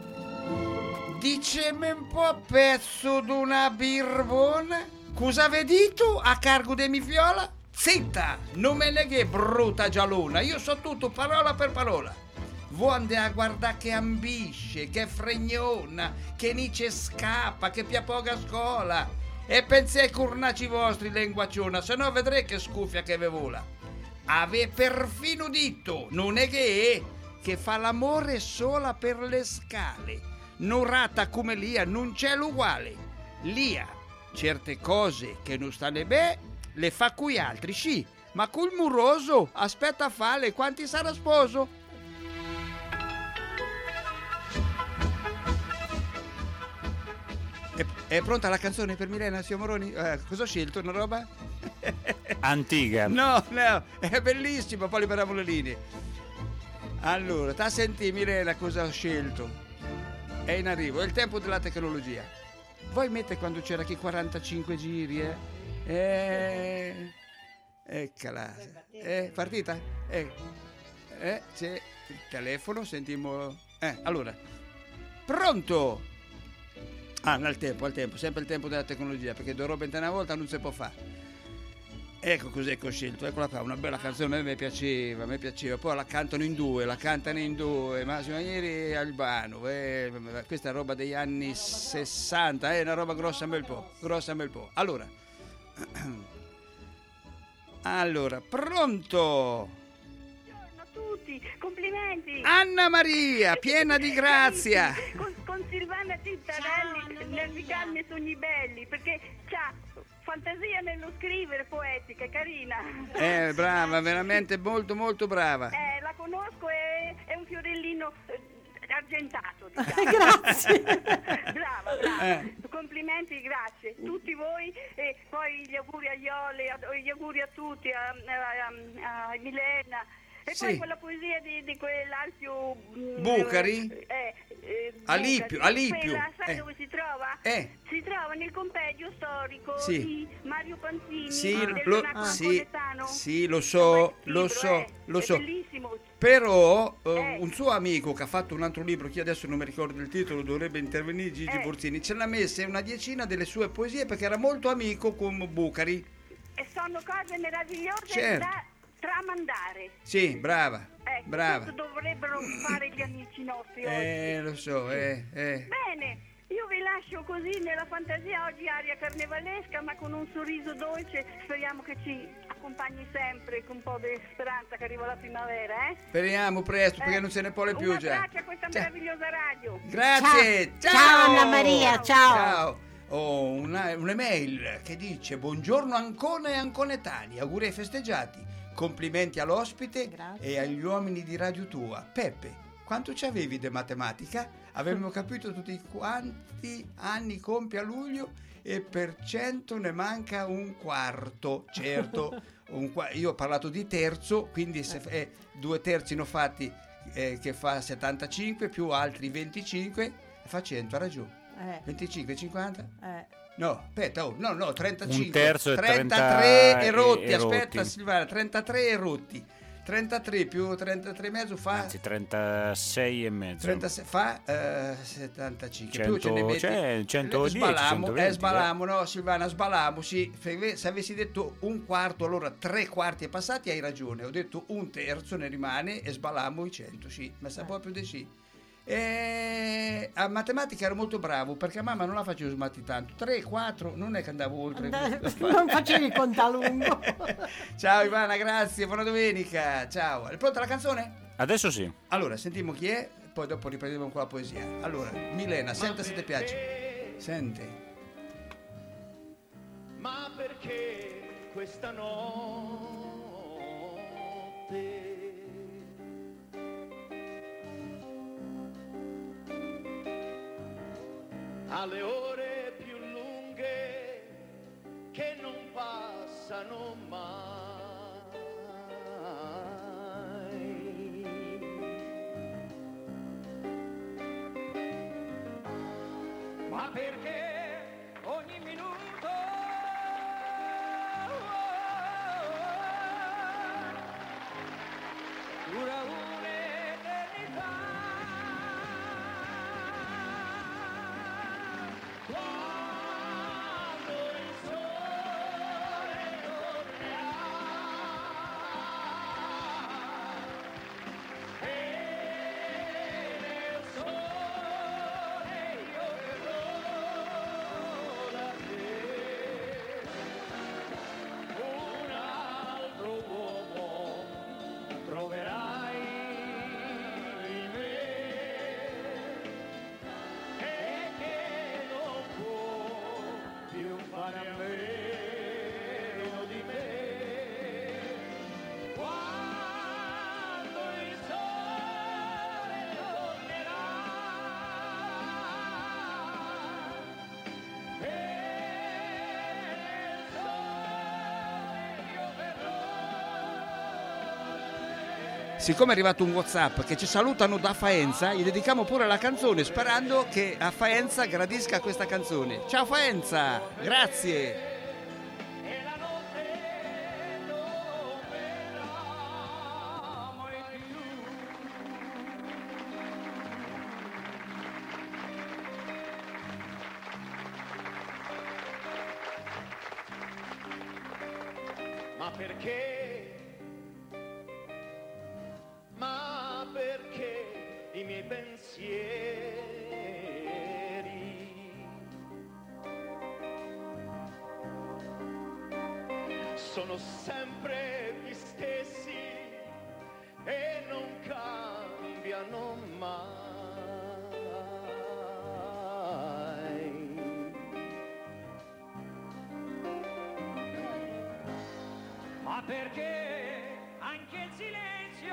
Dicemi un po' pezzo d'una birbona, cosa vedito a cargo de mi fiola? Zitta, non me ne che brutta giallona, io so tutto parola per parola. Vuoi andare a guardare che ambisce, che fregnona, che nice scappa, che piapoga a scuola. E pensi ai curnaci vostri, lenguacciona, se no vedrei che scuffia che ve vola. Ave perfino detto, non è che è, che fa l'amore sola per le scale. Non rata come Lia, non c'è l'uguale. Lia, certe cose che non stanno bene, le fa coi altri, sì, ma col muroso, aspetta a fare, quanti sarà sposo? È, è pronta la canzone per Milena, Sio Moroni? Eh, cosa ho scelto? Una roba? Antica. No, no, è bellissimo, poi liberiamo le linee. Allora, ta senti Milena cosa ho scelto? È in arrivo, è il tempo della tecnologia. Voi mette quando c'era che quarantacinque giri, eh? Eh... Eccola. Eh, partita? Eh, eh, c'è il telefono, sentiamo... Eh, allora. Pronto? Ah, no, al tempo, al tempo, sempre il tempo della tecnologia, perché due robe in una volta non si può fare. Ecco cos'è che ho scelto, eccola qua, una bella canzone, a me piaceva, a me piaceva, poi la cantano in due, la cantano in due, Massimo Manieri e Albano, eh, questa è roba degli anni sessanta, è eh, una roba grossa un bel po', grossa un bel po'. Allora, allora, pronto? Buongiorno a tutti, complimenti. Anna Maria, piena di grazia. Con, con Silvana Tintarelli, nel Sogni Belli, perché c'ha fantasia nello scrivere, poetica, carina. Eh, brava, veramente molto molto brava. Eh, la conosco, è, è un fiorellino eh, argentato, diciamo. Grazie. Brava, brava. Eh. Complimenti, grazie. Tutti voi e poi gli auguri a Iole, a, gli auguri a tutti, a, a, a, a Milena. E Sì. poi quella poesia di, di quell'Alfio mm, Bucari? Eh, eh, Alipio, Bucari. Alipio. Quella, sai Eh. dove si trova? Eh. Si trova nel compendio storico Sì. di Mario Panzini Sì, del lo, Cenacolo sì, Napoletano. sì, lo È so, un bel lo libro, so, eh. lo È so. bellissimo. Però eh, Eh. un suo amico che ha fatto un altro libro, che io adesso non mi ricordo il titolo, dovrebbe intervenire, Gigi Eh. Borzini, ce l'ha messa una decina delle sue poesie perché era molto amico con Bucari. E sono cose meravigliose Certo. da tramandare. Sì, brava, Ecco, brava. questo dovrebbero fare gli amici nostri Eh, oggi. lo so, eh, eh. Bene, io vi lascio così nella fantasia, oggi aria carnevalesca ma con un sorriso dolce, speriamo che ci accompagni sempre con un po' di speranza che arriva la primavera, eh? Speriamo presto perché Eh, non se ne può più un già. abbraccio a questa Ciao. meravigliosa radio. Grazie, ciao! Ciao Anna Maria, ciao. Ciao. Ho una, un'email che dice: buongiorno Ancona e Anconetani, auguri ai festeggiati, complimenti all'ospite Grazie. e agli uomini di Radio Tua. Peppe, quanto ci avevi di matematica? Avremmo capito tutti quanti anni compie a luglio e per cento ne manca un quarto. Certo, un qua- io ho parlato di terzo, quindi se eh, due terzi ne ho fatti eh, che fa settantacinque più altri venticinque fa cento, ha ragione. Eh, venticinque, cinquanta? eh. No, aspetta, oh, no, no, trentacinque. Un terzo e trentatré trenta e rotti, e- e aspetta rotti. Silvana, trentatré e rotti. trentatré più trentatré e mezzo fa... Anzi, trentasei e mezzo. trentasei, fa eh, settantacinque. Cento- più ce ne metti... c'è centodieci, sbalamo, centoventi, eh, sbalamo, no Silvana, sbalamo, sì. Se avessi detto un quarto, allora tre quarti è passati, hai ragione. Ho detto un terzo ne rimane e sbalamo i cento, sì. Ma sa proprio di sì. E a matematica ero molto bravo perché a mamma non la facevo sbatti tanto, tre, quattro, non è che andavo oltre. Non facevi conta lungo. Ciao Ivana, grazie, buona domenica, ciao. È pronta la canzone? Adesso sì. Allora, sentiamo chi è, poi dopo riprendiamo con la poesia. Allora, Milena, senta se ti piace. Sente. Ma perché questa notte alle ore più lunghe che non passano mai, ma perché ogni minuto dura un'eternità. Quando il sole tornerà e nel sole io verrò siccome è arrivato un WhatsApp che ci salutano da Faenza, gli dedichiamo pure la canzone sperando che a Faenza gradisca questa canzone. Ciao Faenza, grazie. Ma perché? Ma perché i miei pensieri sono sempre gli stessi e non cambiano mai? Ma perché anche il silenzio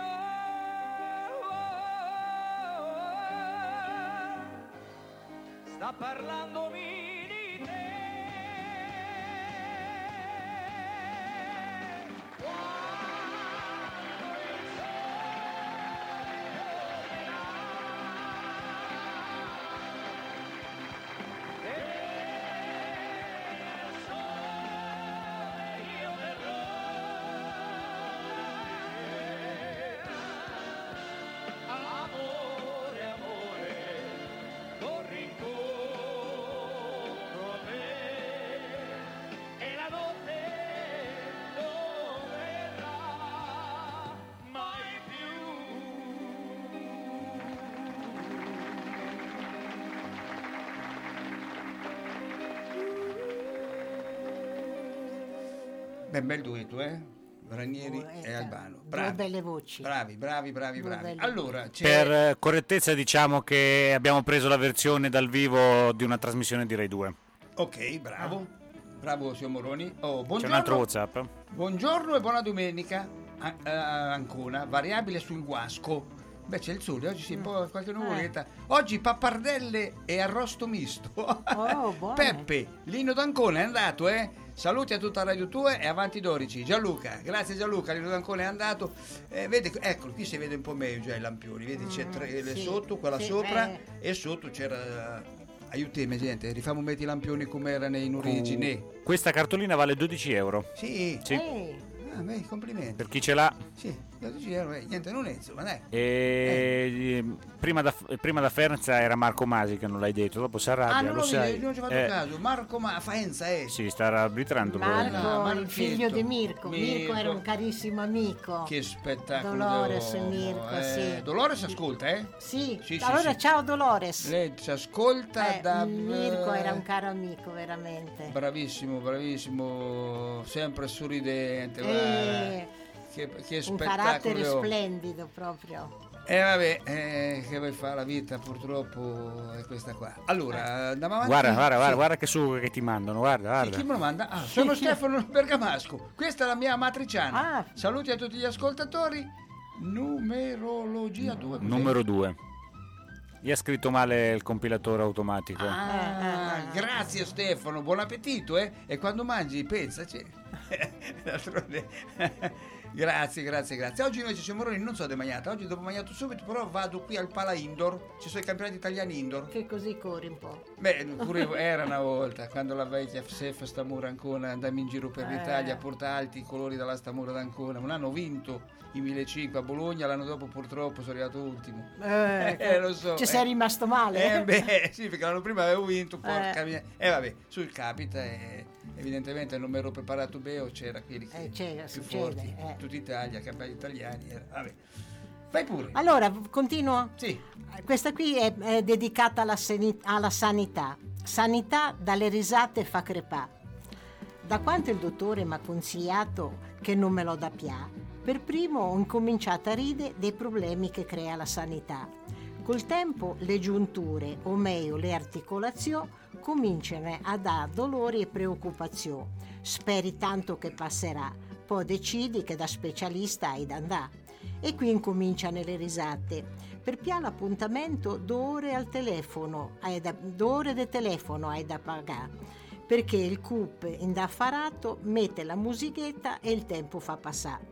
sta parlandomi di te? Quando il amore, amore, corri incontro a me e la notte non verrà mai più. Ben bel duetto, eh? Ranieri Oh, eh, e Albano. due Bravi. belle voci. Bravi, bravi, bravi, Due bravi. belle Allora, c'è... Per eh, correttezza diciamo che abbiamo preso la versione dal vivo di una trasmissione di Rai due. Ok, bravo. Bravo, signor Moroni. Oh, buongiorno. C'è un altro WhatsApp. Buongiorno e buona domenica. A- a Ancona, variabile sul Guasco. Beh, c'è il sole, oggi sì, un po' qualche nuvoletta. Oggi pappardelle e arrosto misto. Oh, buone. Peppe, Lino d'Ancona è andato, eh? Saluti a tutta Radio due e avanti Dorici. Gianluca, grazie Gianluca, Lino d'Ancona è andato. Eh, vede, ecco, qui si vede un po' meglio già i lampioni, vedi c'è tre, le sì, sotto, quella sì, sopra eh. e sotto c'era... Aiutami gente, rifamo metti i lampioni come erano in origine. Questa cartolina vale dodici euro. Sì. Sì. Ehi, Ah, beh, complimenti. Per chi ce l'ha. Sì, dodici euro, eh, niente, non è, insomma, dai. E eh, prima, da, prima da Ferenza era Marco Masi che non l'hai detto, dopo si arrabbia, Ah, non lo lo sai. vedi, non ci ho fatto Eh, caso. Marco Ma Faenza è. Sì, sta arbitrando. Marco, Marchetto. il figlio di Mirko. Mirko. Mirko. era un carissimo amico. Che spettacolo. Dolores d'uomo, Mirko, eh. sì. Dolores ascolta, eh? Sì, Sì, sì, allora sì. ciao Dolores. Lei ci ascolta Eh, da... Mirko era un caro amico, veramente. Bravissimo, bravissimo, sempre sorridente, Eh, guarda. Che, che un spettacolo. carattere splendido proprio. E eh, vabbè, eh, che vuoi fare, la vita purtroppo è questa qua. Allora, andiamo avanti. Guarda, guarda, Sì. guarda, guarda che sugo che ti mandano, guarda, Sì, guarda. chi me lo manda? Ah, sono Stefano Bergamasco. Questa è la mia matriciana. Ah. Saluti a tutti gli ascoltatori. Numerologia due. Numero due. Gli ha scritto male il compilatore automatico. Ah, grazie Stefano, buon appetito, eh? E quando mangi, pensaci. D'altronde. Grazie, grazie, grazie. Oggi noi ci siamo Moroni, non so di mangiata. Oggi dopo mangiato subito, però vado qui al Pala Indoor. Ci sono i campionati italiani indoor. Che così corri un po'. Beh, pure era una volta, quando la vecchia Sef Stamura Ancona andammo in giro per Eh. l'Italia a portare alti i colori della Stamura d'Ancona. Un anno ho vinto i millecinquecento a Bologna, l'anno dopo purtroppo sono arrivato ultimo. Eh, Eh, lo so. Ci eh. sei rimasto male. Eh beh, sì, perché l'anno prima avevo vinto, porca Eh. mia. E vabbè, sul capita e evidentemente non mi ero preparato bene, o c'era quelli che Eh, c'era, più succede, forti, eh. tutta Italia, campionati italiani, era- vabbè. Vai pure. Allora, continuo? Sì. Questa qui è, è dedicata alla, sani- alla sanità. Sanità dalle risate fa crepà. Da quanto il dottore mi ha consigliato che non me lo da pià, per primo ho incominciato a ridere dei problemi che crea la sanità. Col tempo le giunture, o meglio le articolazioni, cominciano a dar dolori e preoccupazioni. Speri tanto che passerà, poi decidi che da specialista hai da andare. E qui incominciano le risate. Per più l'appuntamento d'ore al telefono, hai da, d'ore del telefono hai da pagare, perché il C U P indaffarato mette la musichetta e il tempo fa passare.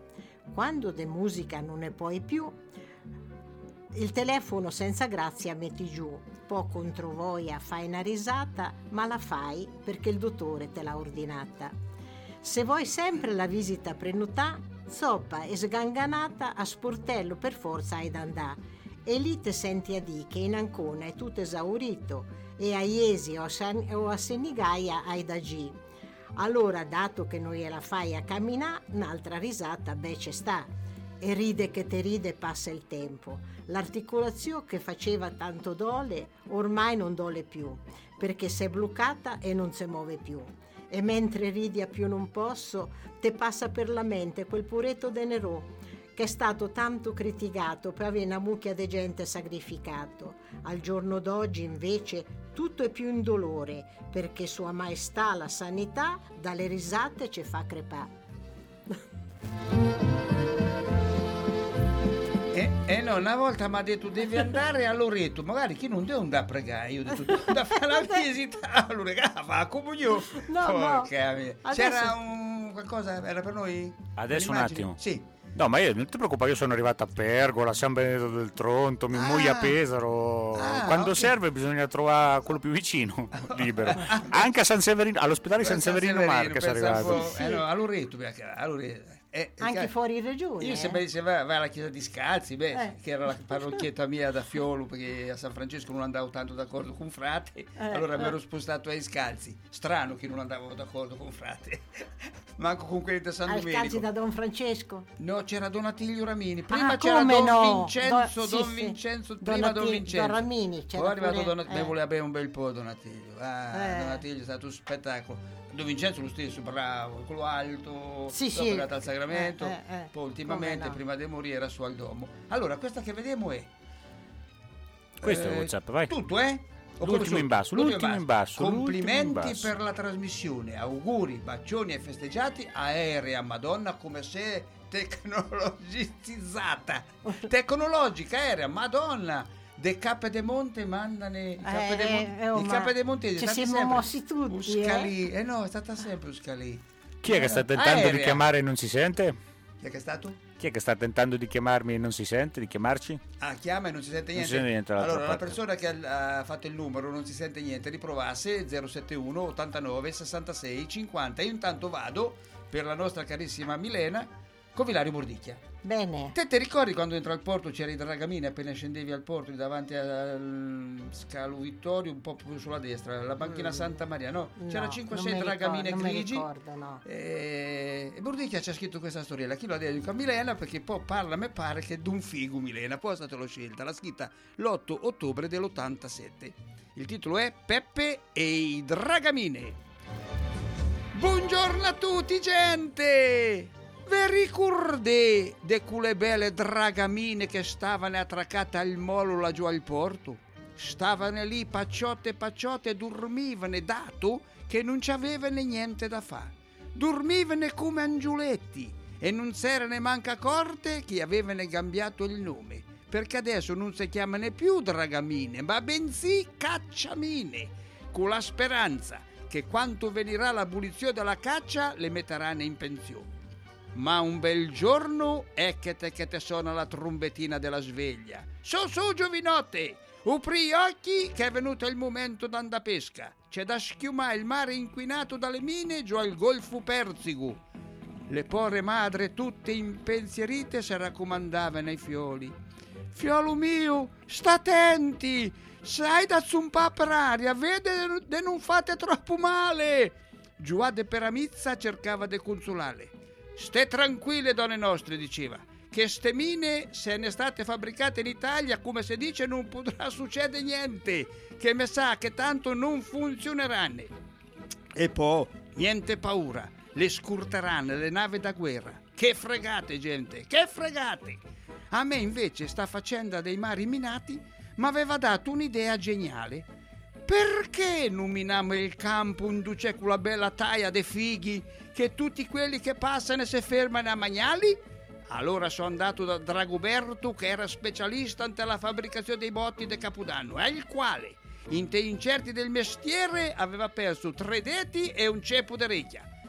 Quando de musica non ne puoi più, il telefono senza grazia metti giù, po' contro voglia fai una risata, ma la fai perché il dottore te l'ha ordinata. Se vuoi sempre la visita prenotà, zoppa e sganganata a sportello per forza hai da andà. E lì te senti a di che in Ancona è tutto esaurito e a Iesi o a, San, o a Senigaia hai da G. Allora, dato che non gliela fai a camminare, un'altra risata beh c'è sta. E ride che te ride passa il tempo. L'articolazione che faceva tanto dole ormai non dole più, perché si è bloccata e non si muove più. E mentre ridi a più non posso, te passa per la mente quel puretto de Nerò, che è stato tanto criticato per avere una mucchia di gente sacrificato. Al giorno d'oggi invece tutto è più indolore, perché Sua Maestà la sanità dalle risate ci fa crepà. E eh, eh no, una volta mi ha detto devi andare a Loreto, magari chi non devo andare a pregare, io ho detto devo andare a fare la visita a Loreto, ah, fa come io. No, Porca no. mia. Adesso... C'era un qualcosa, era per noi? Adesso un attimo. Sì. No, ma io non ti preoccupare, io sono arrivato a Pergola, San Benedetto del Tronto, mi Ah. muoio a Pesaro. Ah, Quando ok. serve bisogna trovare quello più vicino, libero. Anche a San Severino, all'ospedale San Severino Marche è arrivato. pensavo- eh, no, a Loreto, a Loreto. Eh, Anche eh, fuori regione. Io eh? se mi diceva vai alla chiesa di Scalzi, beh, Eh. che era la parrocchietta mia da Fiolo, perché a San Francesco non andavo tanto d'accordo con Frate, allora mi ero spostato ai Scalzi. Strano che non andavo d'accordo con Frate, manco con quelli da San Ai Domenico. Scalzi da Don Francesco. No, c'era Donatiglio Ramini, prima Ah, c'era come Don no? Vincenzo, Do- sì, Don sì. Vincenzo, Donati- prima Don Vincenzo. Don Ramini, c'era Poi è arrivato pure- Donatiglio, eh. ne voleva bere un bel po' Donatiglio. Ah, Eh. Donatiglio è stato un spettacolo. Don Vincenzo lo stesso, bravo, quello alto, Sì, dopo sì. è andato al Sacramento, Eh, eh, eh. poi ultimamente, Come no. prima di morire, era su al domo. Allora, questa che vediamo è... Questo è eh, WhatsApp, vai. Tutto, eh? L'ultimo in basso, l'ultimo in basso, Complimenti l'ultimo in basso. per la trasmissione, auguri, bacioni e festeggiati, aerea Madonna come se tecnologicizzata, tecnologica aerea Madonna. De Cape de Monte mandane Cape de Mon- eh, oh, il ma Cape de Monte è ci stata siamo sempre mossi tutti, Uscalì. eh? no è stata sempre Uscalì. Chi è che sta tentando di Aerea. chiamare e non si sente? Chi è che è stato? Chi è che sta tentando di chiamarmi e non si sente, di chiamarci? Ah, chiama e non si sente Non niente. si sente niente dall'altra allora, la parte. persona che ha, ha fatto il numero non si sente niente, riprovasse zero sette uno ottantanove sessantasei cinquanta. Io intanto vado per la nostra carissima Milena con Vilario Mordicchia. Bene. Te ti ricordi quando entro al porto c'era i dragamini appena scendevi al porto davanti al Scalo Vittorio, un po' più sulla destra, la banchina Santa Maria, no? C'era No, cinque non sei mi dragamine ricordo, non mi grigi. ricordo, no. E, e Bordicchia c'ha scritto questa storiella. Chi lo ha detto? A Milena, perché poi parla, me pare che d'un figo Milena. Poi è stata l'ho scelta, l'ha scritta l'otto ottobre dell'ottantasette. Il titolo è Peppe e i dragamine. Buongiorno a tutti, gente! Vi ricordate di quelle belle dragamine che stavano attraccate al molo laggiù al porto? Stavano lì pacciotte pacciotte e dormivano, dato che non c'avevano niente da fare. Dormivano come angioletti e non s'erano manca accorte che avevano cambiato il nome, perché adesso non si chiamano più dragamine, ma bensì cacciamine, con la speranza che quando venirà l'abolizione della caccia le metteranno in pensione. Ma un bel giorno è che te, che te suona la trombettina della sveglia. Su, su, giovinotte! Upri gli occhi che è venuto il momento d'andare a pesca. C'è da schiumare il mare inquinato dalle mine giù al Golfo Persico. Le povere madre, tutte impensierite, si raccomandavano ai fioli. Fiolo mio, sta attenti! Sai da zumpà per aria, vede de non fate troppo male! Giuade per amizza cercava de consolare. Ste tranquille, donne nostre, diceva, che ste mine, se ne state fabbricate in Italia, come si dice, non potrà succedere niente, che me sa che tanto non funzioneranno. E poi, niente paura, le scurteranno le navi da guerra. Che fregate, gente, che fregate! A me invece sta faccenda dei mari minati mi aveva dato un'idea geniale. Perché non miniamo il campo un c'è quella bella taia de fighi che tutti quelli che passano si fermano a mangiarli? Allora sono andato da Dragoberto, che era specialista ante la fabbricazione dei botti de Capodanno, e il quale, in te incerti del mestiere, aveva perso tre denti e un ceppo d'orecchia.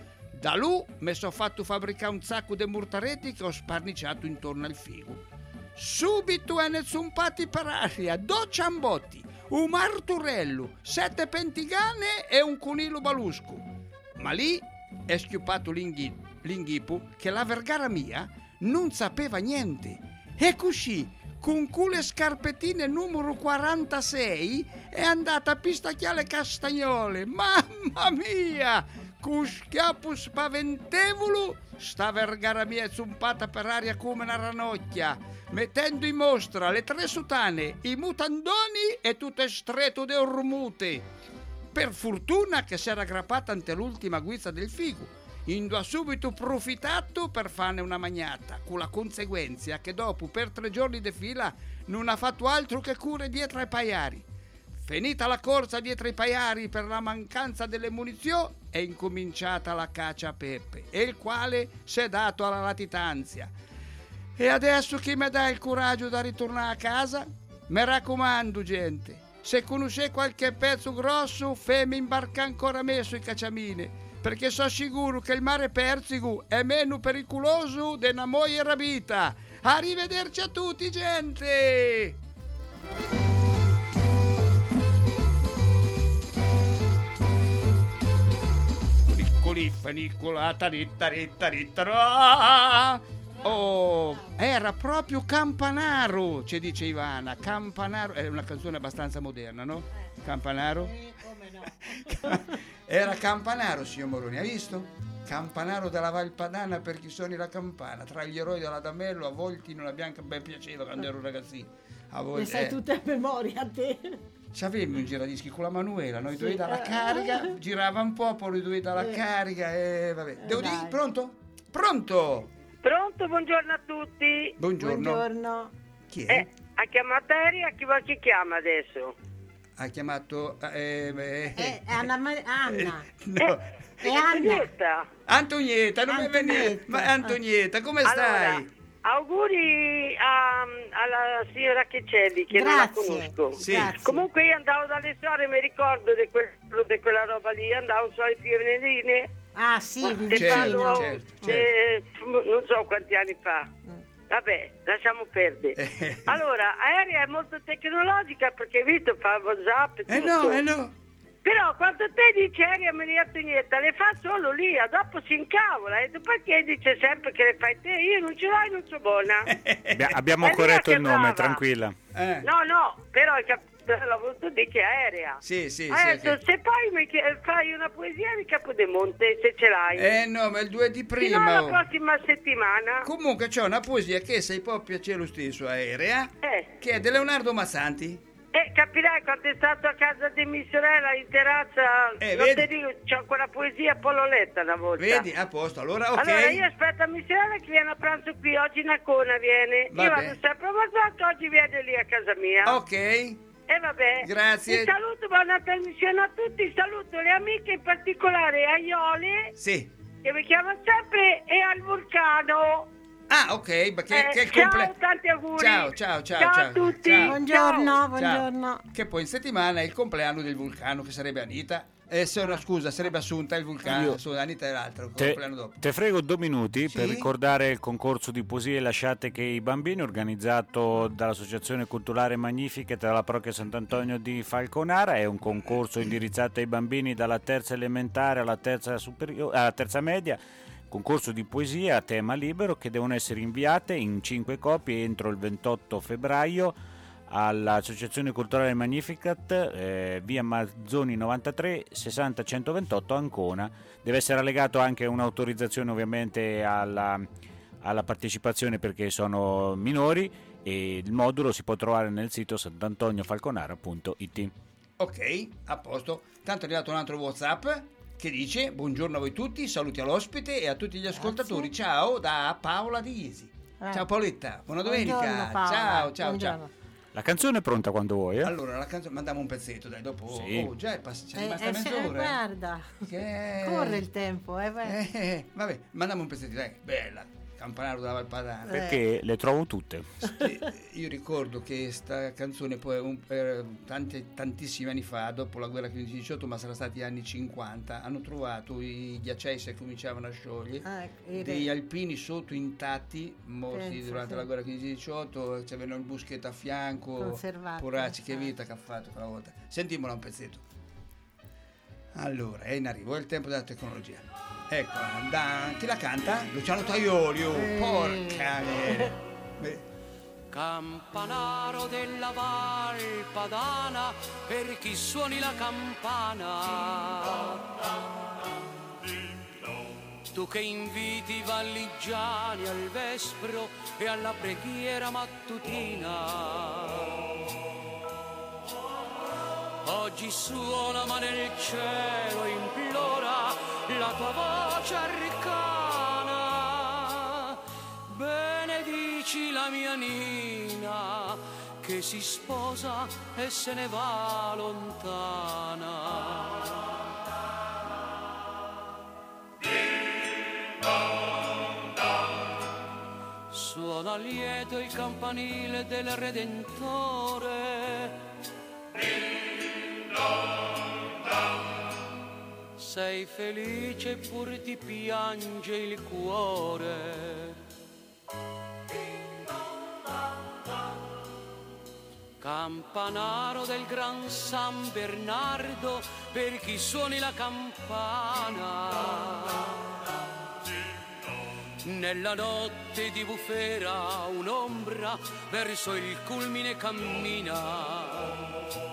Da lui mi sono fatto fabbricare un sacco di mortaretti che ho sparniciato intorno al figo. Subito è ne zumpati per aria, due ciambotti, un marturello, sette pentigane e un coniglio balusco. Ma lì è schiuppato l'inghi, l'inghipo che la vergara mia non sapeva niente. E così, con quelle scarpettine numero quarantasei, è andata a pistacchiare le castagnole. Mamma mia! Con schiaffo spaventevolo, sta vergara mia è zumpata per aria come una ranocchia, mettendo in mostra le tre sotane, i mutandoni e tutto stretto de ormute. Per fortuna che si era aggrappata ante l'ultima guizza del figo, indo ha subito approfittato per farne una magnata, con la conseguenza che dopo per tre giorni di fila non ha fatto altro che cure dietro ai paiari. Finita la corsa dietro i paiari per la mancanza delle munizioni, è incominciata la caccia a Peppe, e il quale si è dato alla latitanza. E adesso chi mi dà il coraggio da ritornare a casa? Mi raccomando, gente, se conosce qualche pezzo grosso, fammi imbarcare ancora me sui cacciamine, perché so sicuro che il mare Persico è meno pericoloso della moglie rabita. Arrivederci a tutti, gente! Fenicolata, ritta, ritta, ritta, oh, era proprio Campanaro, ci dice Ivana. Campanaro è una canzone abbastanza moderna, no? Campanaro? Era Campanaro, signor Moroni, ha visto? Campanaro della Valpadana per chi suoni la campana, tra gli eroi della Damello, a volti non la bianca ben piaceva quando ero ragazzino. A volte, le sai eh. tutte a memoria te. C'avevi un giradischi con la Manuela, noi Sì. dovevi dare la carica, girava un po', poi dovevi dare la Eh. carica e vabbè. Devo dai. dire, pronto? Pronto? Pronto, buongiorno a tutti. Buongiorno. Buongiorno. Chi è? Eh, ha chiamato Aria, chi vuoi che chiama adesso? Ha chiamato eh, eh, Eh, Anna, Ma- Anna. no. È Anna. Antonietta. Antonietta, non mi Antonietta. veniva. Ma Antonietta, come Allora, stai? auguri a- alla signora Checcelli, che non la Grazie. conosco. Sì. Grazie. Comunque io andavo dalle suore, mi ricordo di, quel- di quella roba lì, andavo sulle pianeline. Ah sì, Te vicino. Certo, parlo, certo, eh, non so quanti anni fa. Vabbè, lasciamo perdere. Eh. Allora, Aerea è molto tecnologica perché visto fa WhatsApp e Eh tutto. no, eh no. Però quando te dici Aerea Maria Antonietta, le fa solo lì, a dopo si incavola. E tu perché dice sempre che le fai te? Io non ce l'ho e non so buona. Abbia- abbiamo È lì corretto che il nome, brava. tranquilla. Eh. No, no, però hai capito, l'ho voluto dire che è Aerea. Sì, sì, sì. Adesso, che- se poi mi chie- fai una poesia di Capodemonte, se ce l'hai. Eh no, ma il due di Fino prima. alla oh. prossima settimana. Comunque c'è una poesia che sei può piacere lo stesso, Aerea, Eh. che è di Leonardo Massanti. Eh, capirai quando è stato a casa di mia sorella in terrazza, Eh, non vedi? ti dico, c'ho quella poesia, poi l'ho letta una volta. Vedi? A posto, allora ok. Allora io aspetto a mia sorella che viene a pranzo qui, oggi Nacona viene, Vabbè. io vado sempre a Mazzotto, oggi viene lì a casa mia. Ok. E vabbè. Grazie. Un saluto, buona trasmissione a tutti, saluto le amiche, in particolare a Iole, Sì. che mi chiama sempre, e al Vulcano. Ah, ok, ma che, Eh, che è il ciao, comple- tanti auguri. Ciao, ciao, ciao, Ciao ciao. a tutti. Ciao. Buongiorno, Ciao. buongiorno. Che poi in settimana è il compleanno del Vulcano, che sarebbe Anita. Eh, se no, scusa, sarebbe Assunta il Vulcano. Io- Su, Anita è l'altro, il Te, compleanno dopo. te frego due minuti Sì? per ricordare il concorso di poesie lasciate che i bambini organizzato dall'Associazione Culturale Magnificat della Parrocchia Sant'Antonio di Falconara. È un concorso indirizzato ai bambini dalla terza elementare alla terza, superiore, alla terza media. Concorso di poesia a tema libero che devono essere inviate in cinque copie entro il ventotto febbraio all'Associazione Culturale Magnificat, eh, via Mazzoni novantatré sessanta centoventotto Ancona. Deve essere allegato anche un'autorizzazione ovviamente alla, alla partecipazione perché sono minori, e il modulo si può trovare nel sito sant'antoniofalconara punto it. Ok, a posto. Tanto è arrivato un altro WhatsApp che dice: buongiorno a voi tutti, saluti all'ospite e a tutti gli ascoltatori. Ciao da Paola di Isi. Eh. Ciao Paoletta, buona domenica. Buongiorno, Paola. Ciao, ciao, Buongiorno. ciao. La canzone è pronta quando vuoi, eh? Allora, la canzone, mandiamo un pezzetto, dai, dopo. Sì. Oh, già è pass- c'è Eh, rimasta eh, se- mezz'ora. eh. guarda, Che- corre il tempo, eh, beh. Eh, vabbè, mandiamo un pezzetto, dai, bella. Campanaro della Valpadana. Perché le trovo tutte. Sì, io ricordo che sta canzone poi un, eh, tanti, tantissimi anni fa, dopo la guerra quindici diciotto, ma sarà stati anni cinquanta, hanno trovato i ghiacciai se cominciavano a sciogliere, Ah, e- degli alpini sotto intatti, morti Pensa, durante sì. la guerra quindici diciotto, c'avevano il buschetto a fianco, Conservati, poracci, che eh. vita che ha fatto quella volta. Sentiamola un pezzetto. Allora, è in arrivo, è il tempo della tecnologia. Eccola, da, chi la canta? Luciano Tajoli, oh, Eh. porca miseria. Beh, Campanaro della Valpadana, per chi suoni la campana. Tu che inviti i valligiani al vespro e alla preghiera mattutina. Oggi suona ma nel cielo implora la tua voce arcana. Benedici la mia Nina che si sposa e se ne va lontana. Suona lieto il campanile del Redentore. Sei felice pur ti piange il cuore. Campanaro del Gran San Bernardo, per chi suoni la campana. Nella notte di bufera un'ombra verso il culmine cammina.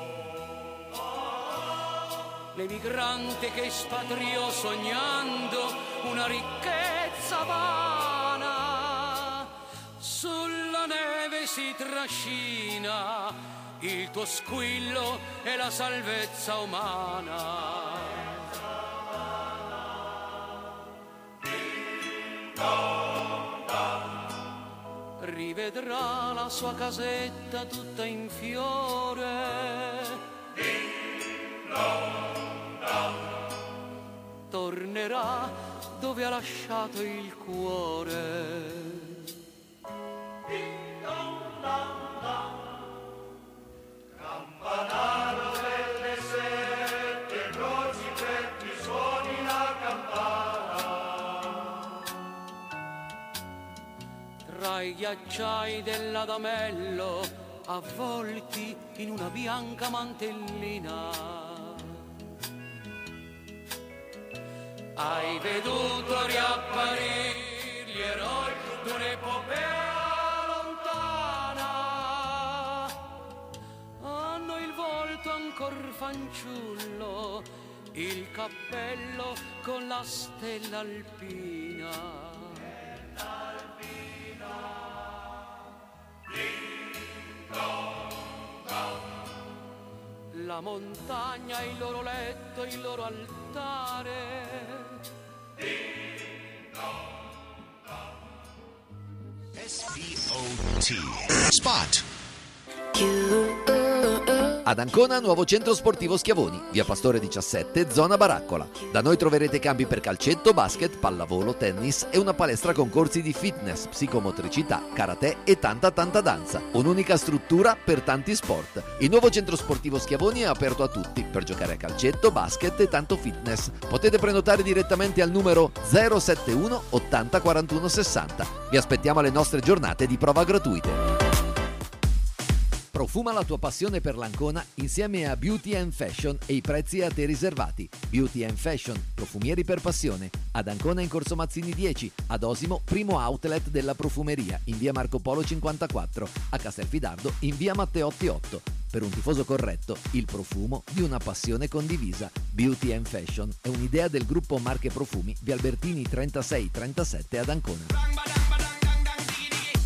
L'emigrante che espatriò sognando una ricchezza vana, sulla neve si trascina il tuo squillo e la salvezza umana. Rivedrà la sua casetta tutta in fiore. Tornerà dove ha lasciato il cuore. Campanaro delle sette croci, per chi suoni la campana. Tra i ghiacciai dell'Adamello, avvolti in una bianca mantellina. Hai veduto riapparire gli eroi d'un'epopea lontana. Hanno il volto ancor fanciullo, il cappello con la stella alpina. La montagna, il loro letto, il loro altare. S P O T Spot. Ad Ancona, nuovo centro sportivo Schiavoni, via Pastore diciassette, zona Baraccola. Da noi troverete campi per calcetto, basket, pallavolo, tennis e una palestra con corsi di fitness, psicomotricità, karate e tanta tanta danza. Un'unica struttura per tanti sport. Il nuovo centro sportivo Schiavoni è aperto a tutti per giocare a calcetto, basket e tanto fitness. Potete prenotare direttamente al numero zero sette uno ottanta quarantuno sessanta. Vi aspettiamo alle nostre giornate di prova gratuite. Profuma la tua passione per l'Ancona insieme a Beauty and Fashion e i prezzi a te riservati. Beauty and Fashion, profumieri per passione. Ad Ancona in Corso Mazzini dieci, ad Osimo primo outlet della profumeria in via Marco Polo cinquantaquattro, a Castelfidardo in via Matteotti otto. Per un tifoso corretto, il profumo di una passione condivisa. Beauty and Fashion è un'idea del gruppo Marche Profumi, via Albertini trentasei trentasette ad Ancona.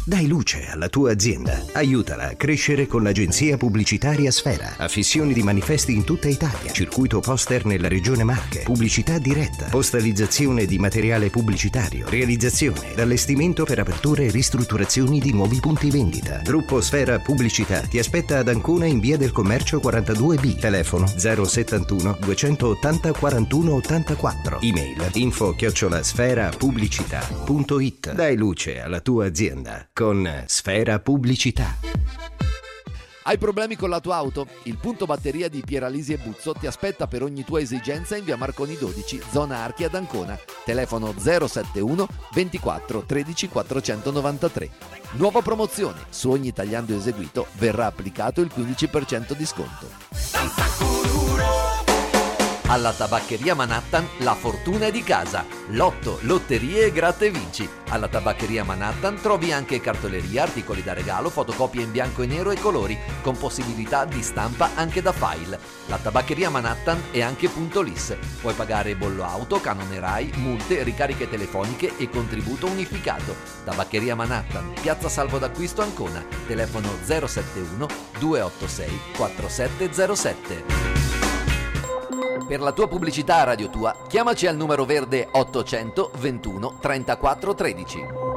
Dai luce alla tua azienda. Aiutala a crescere con l'agenzia pubblicitaria Sfera. Affissioni di manifesti in tutta Italia. Circuito poster nella regione Marche. Pubblicità diretta. Postalizzazione di materiale pubblicitario. Realizzazione ed allestimento per aperture e ristrutturazioni di nuovi punti vendita. Gruppo Sfera Pubblicità ti aspetta ad Ancona in via del Commercio quarantadue B. Telefono zero settantuno duecentottanta quarantuno ottantaquattro. Email info chiocciola sfera pubblicità punto it. Dai luce alla tua azienda con Sfera Pubblicità. Hai problemi con la tua auto? Il punto batteria di Pieralisi e Buzzo ti aspetta per ogni tua esigenza in via Marconi dodici, zona Archi ad Ancona. Telefono zero settantuno ventiquattro tredici quattrocentonovantatré. Nuova promozione: su ogni tagliando eseguito verrà applicato il quindici per cento di sconto. Alla Tabaccheria Manhattan la fortuna è di casa. Lotto, lotterie e gratta e vinci. Alla Tabaccheria Manhattan trovi anche cartoleria, articoli da regalo, fotocopie in bianco e nero e colori, con possibilità di stampa anche da file. La Tabaccheria Manhattan è anche punto L I S. Puoi pagare bollo auto, canone Rai, multe, ricariche telefoniche e contributo unificato. Tabaccheria Manhattan, Piazza Salvo d'Acquisto Ancona. Telefono zero settantuno duecentottantasei quarantasette zero sette. Per la tua pubblicità a Radio Tua, chiamaci al numero verde ottocentoventuno trentaquattro tredici.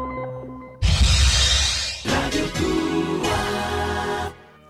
Radio Tua.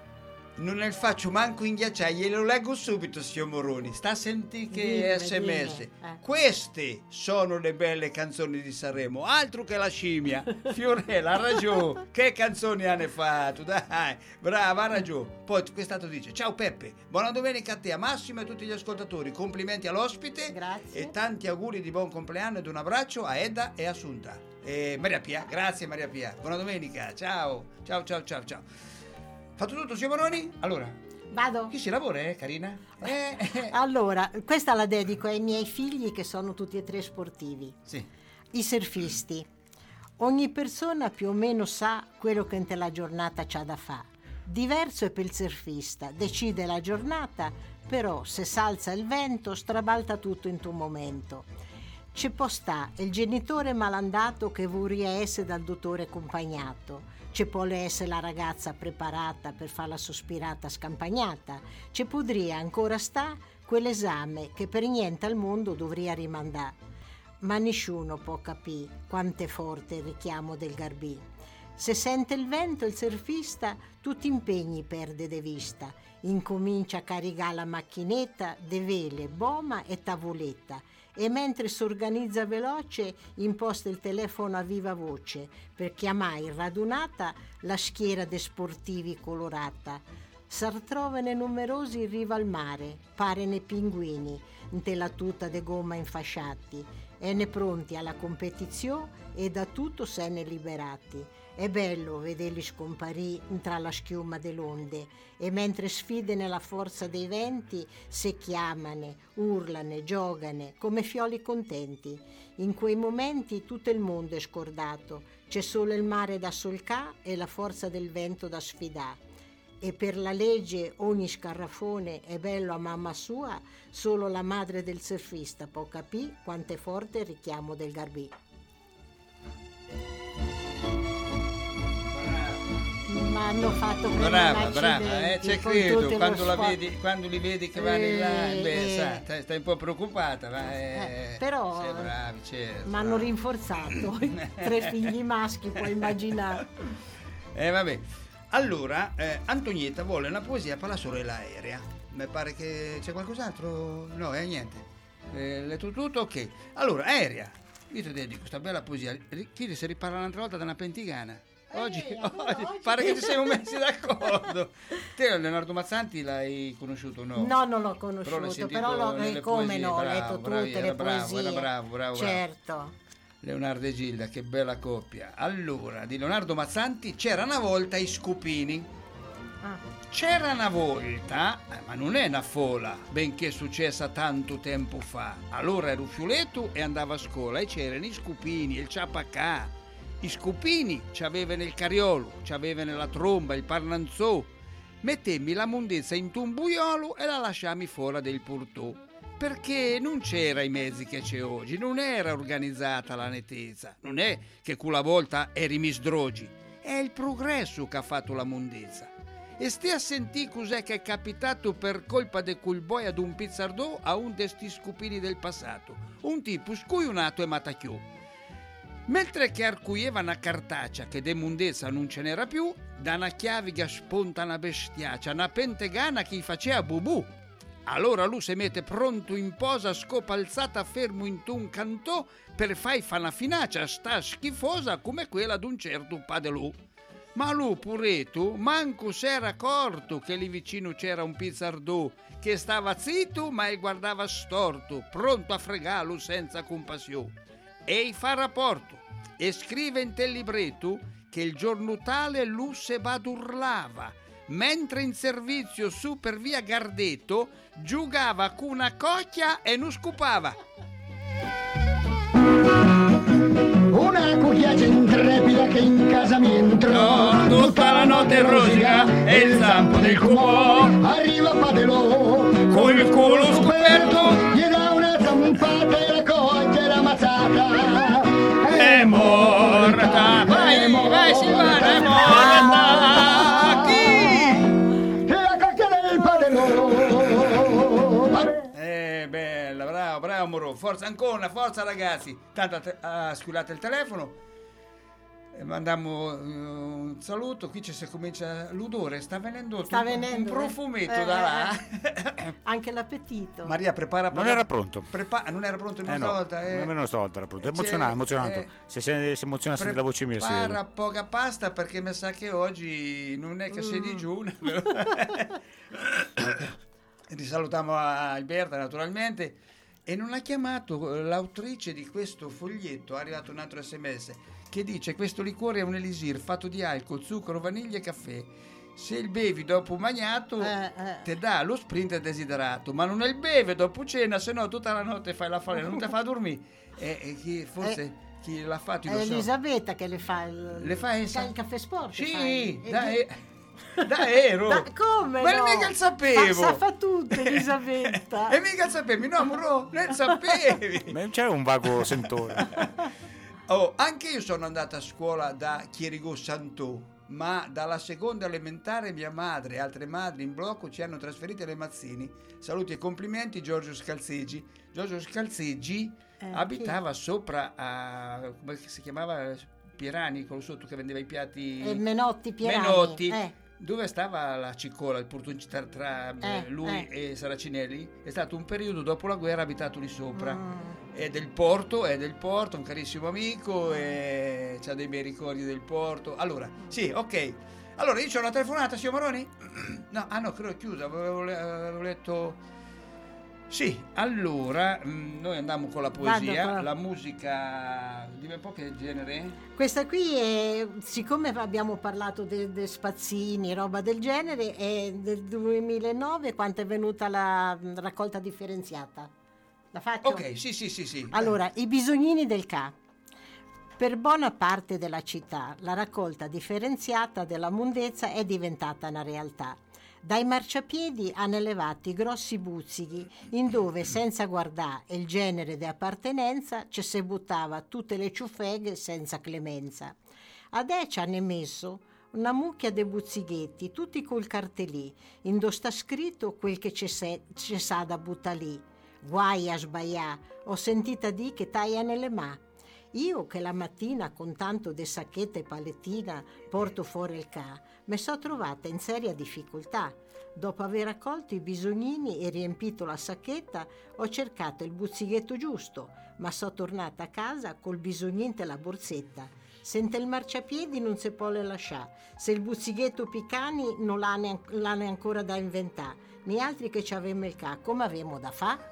Non ne faccio manco in ghiacciai, glielo leggo subito, signor Moroni. Sta a sentire che Dimmi, S M S. dimmi, eh. Queste sono le belle canzoni di Sanremo, altro che la scimmia. Fiorella ha ragione, che canzoni hanno fatto, dai, brava, ha ragione. Poi quest'altro dice: ciao Peppe, buona domenica a te, a Massimo e a tutti gli ascoltatori, complimenti all'ospite. Grazie. E tanti auguri di buon compleanno ed un abbraccio a Edda e Assunta. E Maria Pia, grazie Maria Pia, buona domenica, ciao, ciao, ciao, ciao, ciao. Fatto tutto, signor Moroni? Allora, vado? chi si lavora, eh, carina? Eh, eh. Allora, questa la dedico ai miei figli che sono tutti e tre sportivi. Sì. I surfisti. Ogni persona più o meno sa quello che in la giornata c'ha da fare. Diverso è per il surfista, decide la giornata, però se s'alza il vento strabalta tutto in un momento. Ci può sta il genitore malandato che vorria essere dal dottore accompagnato. Ci può essere la ragazza preparata per fare la sospirata scampagnata. Ci podria ancora sta quell'esame che per niente al mondo dovria rimandare. Ma nessuno può capire quanto è forte il richiamo del garbì. Se sente il vento il surfista, tutti impegni perde de vista. Incomincia a caricare la macchinetta de vele, boma e tavoletta. E mentre si organizza veloce imposta il telefono a viva voce per chiamare in radunata la schiera de sportivi colorata. S'artrovene numerosi in riva al mare, pare ne pinguini, nte la tuta de gomma infasciati, e ne pronti alla competizione e da tutto se ne liberati. È bello vederli scomparì tra la schiuma delle onde e mentre sfide nella forza dei venti se chiamane, urlane, giogane come fioli contenti. In quei momenti tutto il mondo è scordato, c'è solo il mare da solcà e la forza del vento da sfidà. E per la legge ogni scarrafone è bello a mamma sua, solo la madre del surfista può capire quanto è forte il richiamo del garbì. Ma hanno fatto brava, brava, eh, c'è credo, quando, la sport. vedi, quando li vedi che vanno in là, Eh, beh, eh. sa, stai, stai un po' preoccupata, ma eh, Eh, però sei bravi, certo, mi hanno bravi. rinforzato, tre figli maschi, puoi immaginare. Eh vabbè, allora eh, Antonietta vuole una poesia per la sorella Aerea. Mi pare che c'è qualcos'altro? No, è eh, niente. Eh, letto tutto, ok. Allora, Aerea, io ti dedico questa bella poesia. Chi si riparla un'altra volta da una pentigana? Oggi, Eh, oggi, oggi. pare che ci siamo messi d'accordo. Te Leonardo Mazzanti l'hai conosciuto o no? No, non l'ho Però l'hai conosciuto, sentito però, l'ho, nelle eh, come poesie, no, ho bravo, letto tutte bravi, le era bravo, poesie. era bravo, bravo, bravo. Certo. Leonardo e Gilda, che bella coppia. Allora, di Leonardo Mazzanti, c'era una volta i scupini. Ah. C'era una volta, eh, ma non è una fola, benché successa tanto tempo fa. Allora ero fioletto e andavo a scuola e c'erano i scupini, il ciapacà. I scupini c'avevano il cariolo, c'avevano la tromba, il parnanzò. Mettemmi la mondezza in un buiolo e la lasciammi fuori del portò. Perché non c'era i mezzi che c'è oggi, non era organizzata la nettezza. Non è che quella volta eri misdrogi. È il progresso che ha fatto la mondezza. E stia a sentire cos'è che è capitato per colpa de quel boy ad un pizzardò a un desti scupini del passato. Un tipo scuionato e matacchiò. Mentre che arcuieva una cartaccia che de mondezza non ce n'era più, da una chiaviga sponta una bestiaccia, una pentegana che gli faceva bubù. Allora lui si mette pronto in posa, scopa alzata fermo in un cantò per fai fa una finaccia sta schifosa come quella d'un certo padelù. Ma lui pureto manco s'era accorto che lì vicino c'era un pizzardò che stava zitto ma e guardava storto, pronto a fregarlo senza compassione. E fa rapporto e scrive in tel libretto che il giorno tale lui se badurlava, mentre in servizio su per via Gardetto giugava con una cocchia e non scupava. Una cucchiaccia intrepida che in casa mi entrò, no, tutta la notte rosica e il zampo del cumò. Arriva Padelò col culo scoperto, gli dà una zampata e la cocchia era ammazzata. È morta, vai, vai Silvana, è morta. Chi? La cocchia del Padelò. Eh, bella, bravo, bravo Moro, forza ancora, forza ragazzi. Tanto ha sculate il telefono. Mandiamo uh, un saluto. Qui ci si comincia l'odore, sta venendo, sta un, venendo un profumetto eh, da là. Eh, anche l'appetito. Maria prepara. Non era pronto. Prepa- non era pronto una eh no, volta. Eh. Nemmeno una volta era pronto. Emozionato, emozionato. Eh, se si emoziona sentire la voce mia. Prepara poca pasta perché mi sa che oggi non è che mm. sei digiuna. Risalutiamo a Alberta naturalmente. E non ha chiamato l'autrice di questo foglietto, è arrivato un altro sms che dice: questo liquore è un elisir fatto di alcol, zucchero, vaniglia e caffè. Se il bevi dopo magnato eh, eh. te dà lo sprint desiderato, ma non è il beve dopo cena, se no tutta la notte fai la farina, non ti fa dormire. E, e chi forse eh, chi l'ha fatto? È so. Elisabetta che le fa il, le fa il, il caffè sport. Sì, dai. Da ero da, come ma no? mica il sapevo fa, fa tutto Elisabetta e mica il sapevi no Moro non sapevi ma c'è un vago sentore. Oh, anche io sono andata a scuola da Chirigo Santò, ma dalla seconda elementare mia madre e altre madri in blocco ci hanno trasferiti alle Mazzini. Saluti e complimenti Giorgio Scalzeggi. Giorgio Scalzeggi eh, abitava chi? sopra a come si chiamava Pierani, quello sotto che vendeva i piatti eh, Menotti Pierani Menotti eh. Dove stava la Cicola, il porto tra, tra eh, lui eh. e Saracinelli. È stato un periodo dopo la guerra abitato lì sopra. Mm. È del porto, è del porto, un carissimo amico e c'ha dei bei ricordi del porto. Allora, sì, ok. Allora, io c'ho una telefonata, signor Maroni? No, ah no, credo è chiusa, avevo, avevo letto... Sì, allora, mh, noi andiamo con la poesia, Vado, la musica, dimmi un po' che genere? Questa qui è, siccome abbiamo parlato dei de spazzini, roba del genere, è del duemilanove quando è venuta la raccolta differenziata. La faccio? Ok, sì, sì, sì, sì. Allora, i bisognini del Ca. Per buona parte della città, la raccolta differenziata della mondezza è diventata una realtà. Dai marciapiedi hanno elevato i grossi buzzichi, in dove, senza guardare il genere di appartenenza, ci si buttava tutte le ciuffeghe senza clemenza. Adesso hanno messo una mucchia de buzzighetti, tutti col cartellì, in dove sta scritto quel che ci sa da buttare lì. Guai a sbagliare, ho sentita di che taia nelle mani. Io che la mattina con tanto de sacchetta e palettina porto fuori il ca, mi sono trovata in seria difficoltà. Dopo aver raccolto i bisognini e riempito la sacchetta, ho cercato il buzzighetto giusto, ma sono tornata a casa col bisognente e la borsetta. Sente il marciapiedi non si può le lasciare, se il buzzighetto Piccani non l'ha neanche, l'ha neanche ancora da inventare, né altri che ci avevamo il ca, come avevamo da fa'?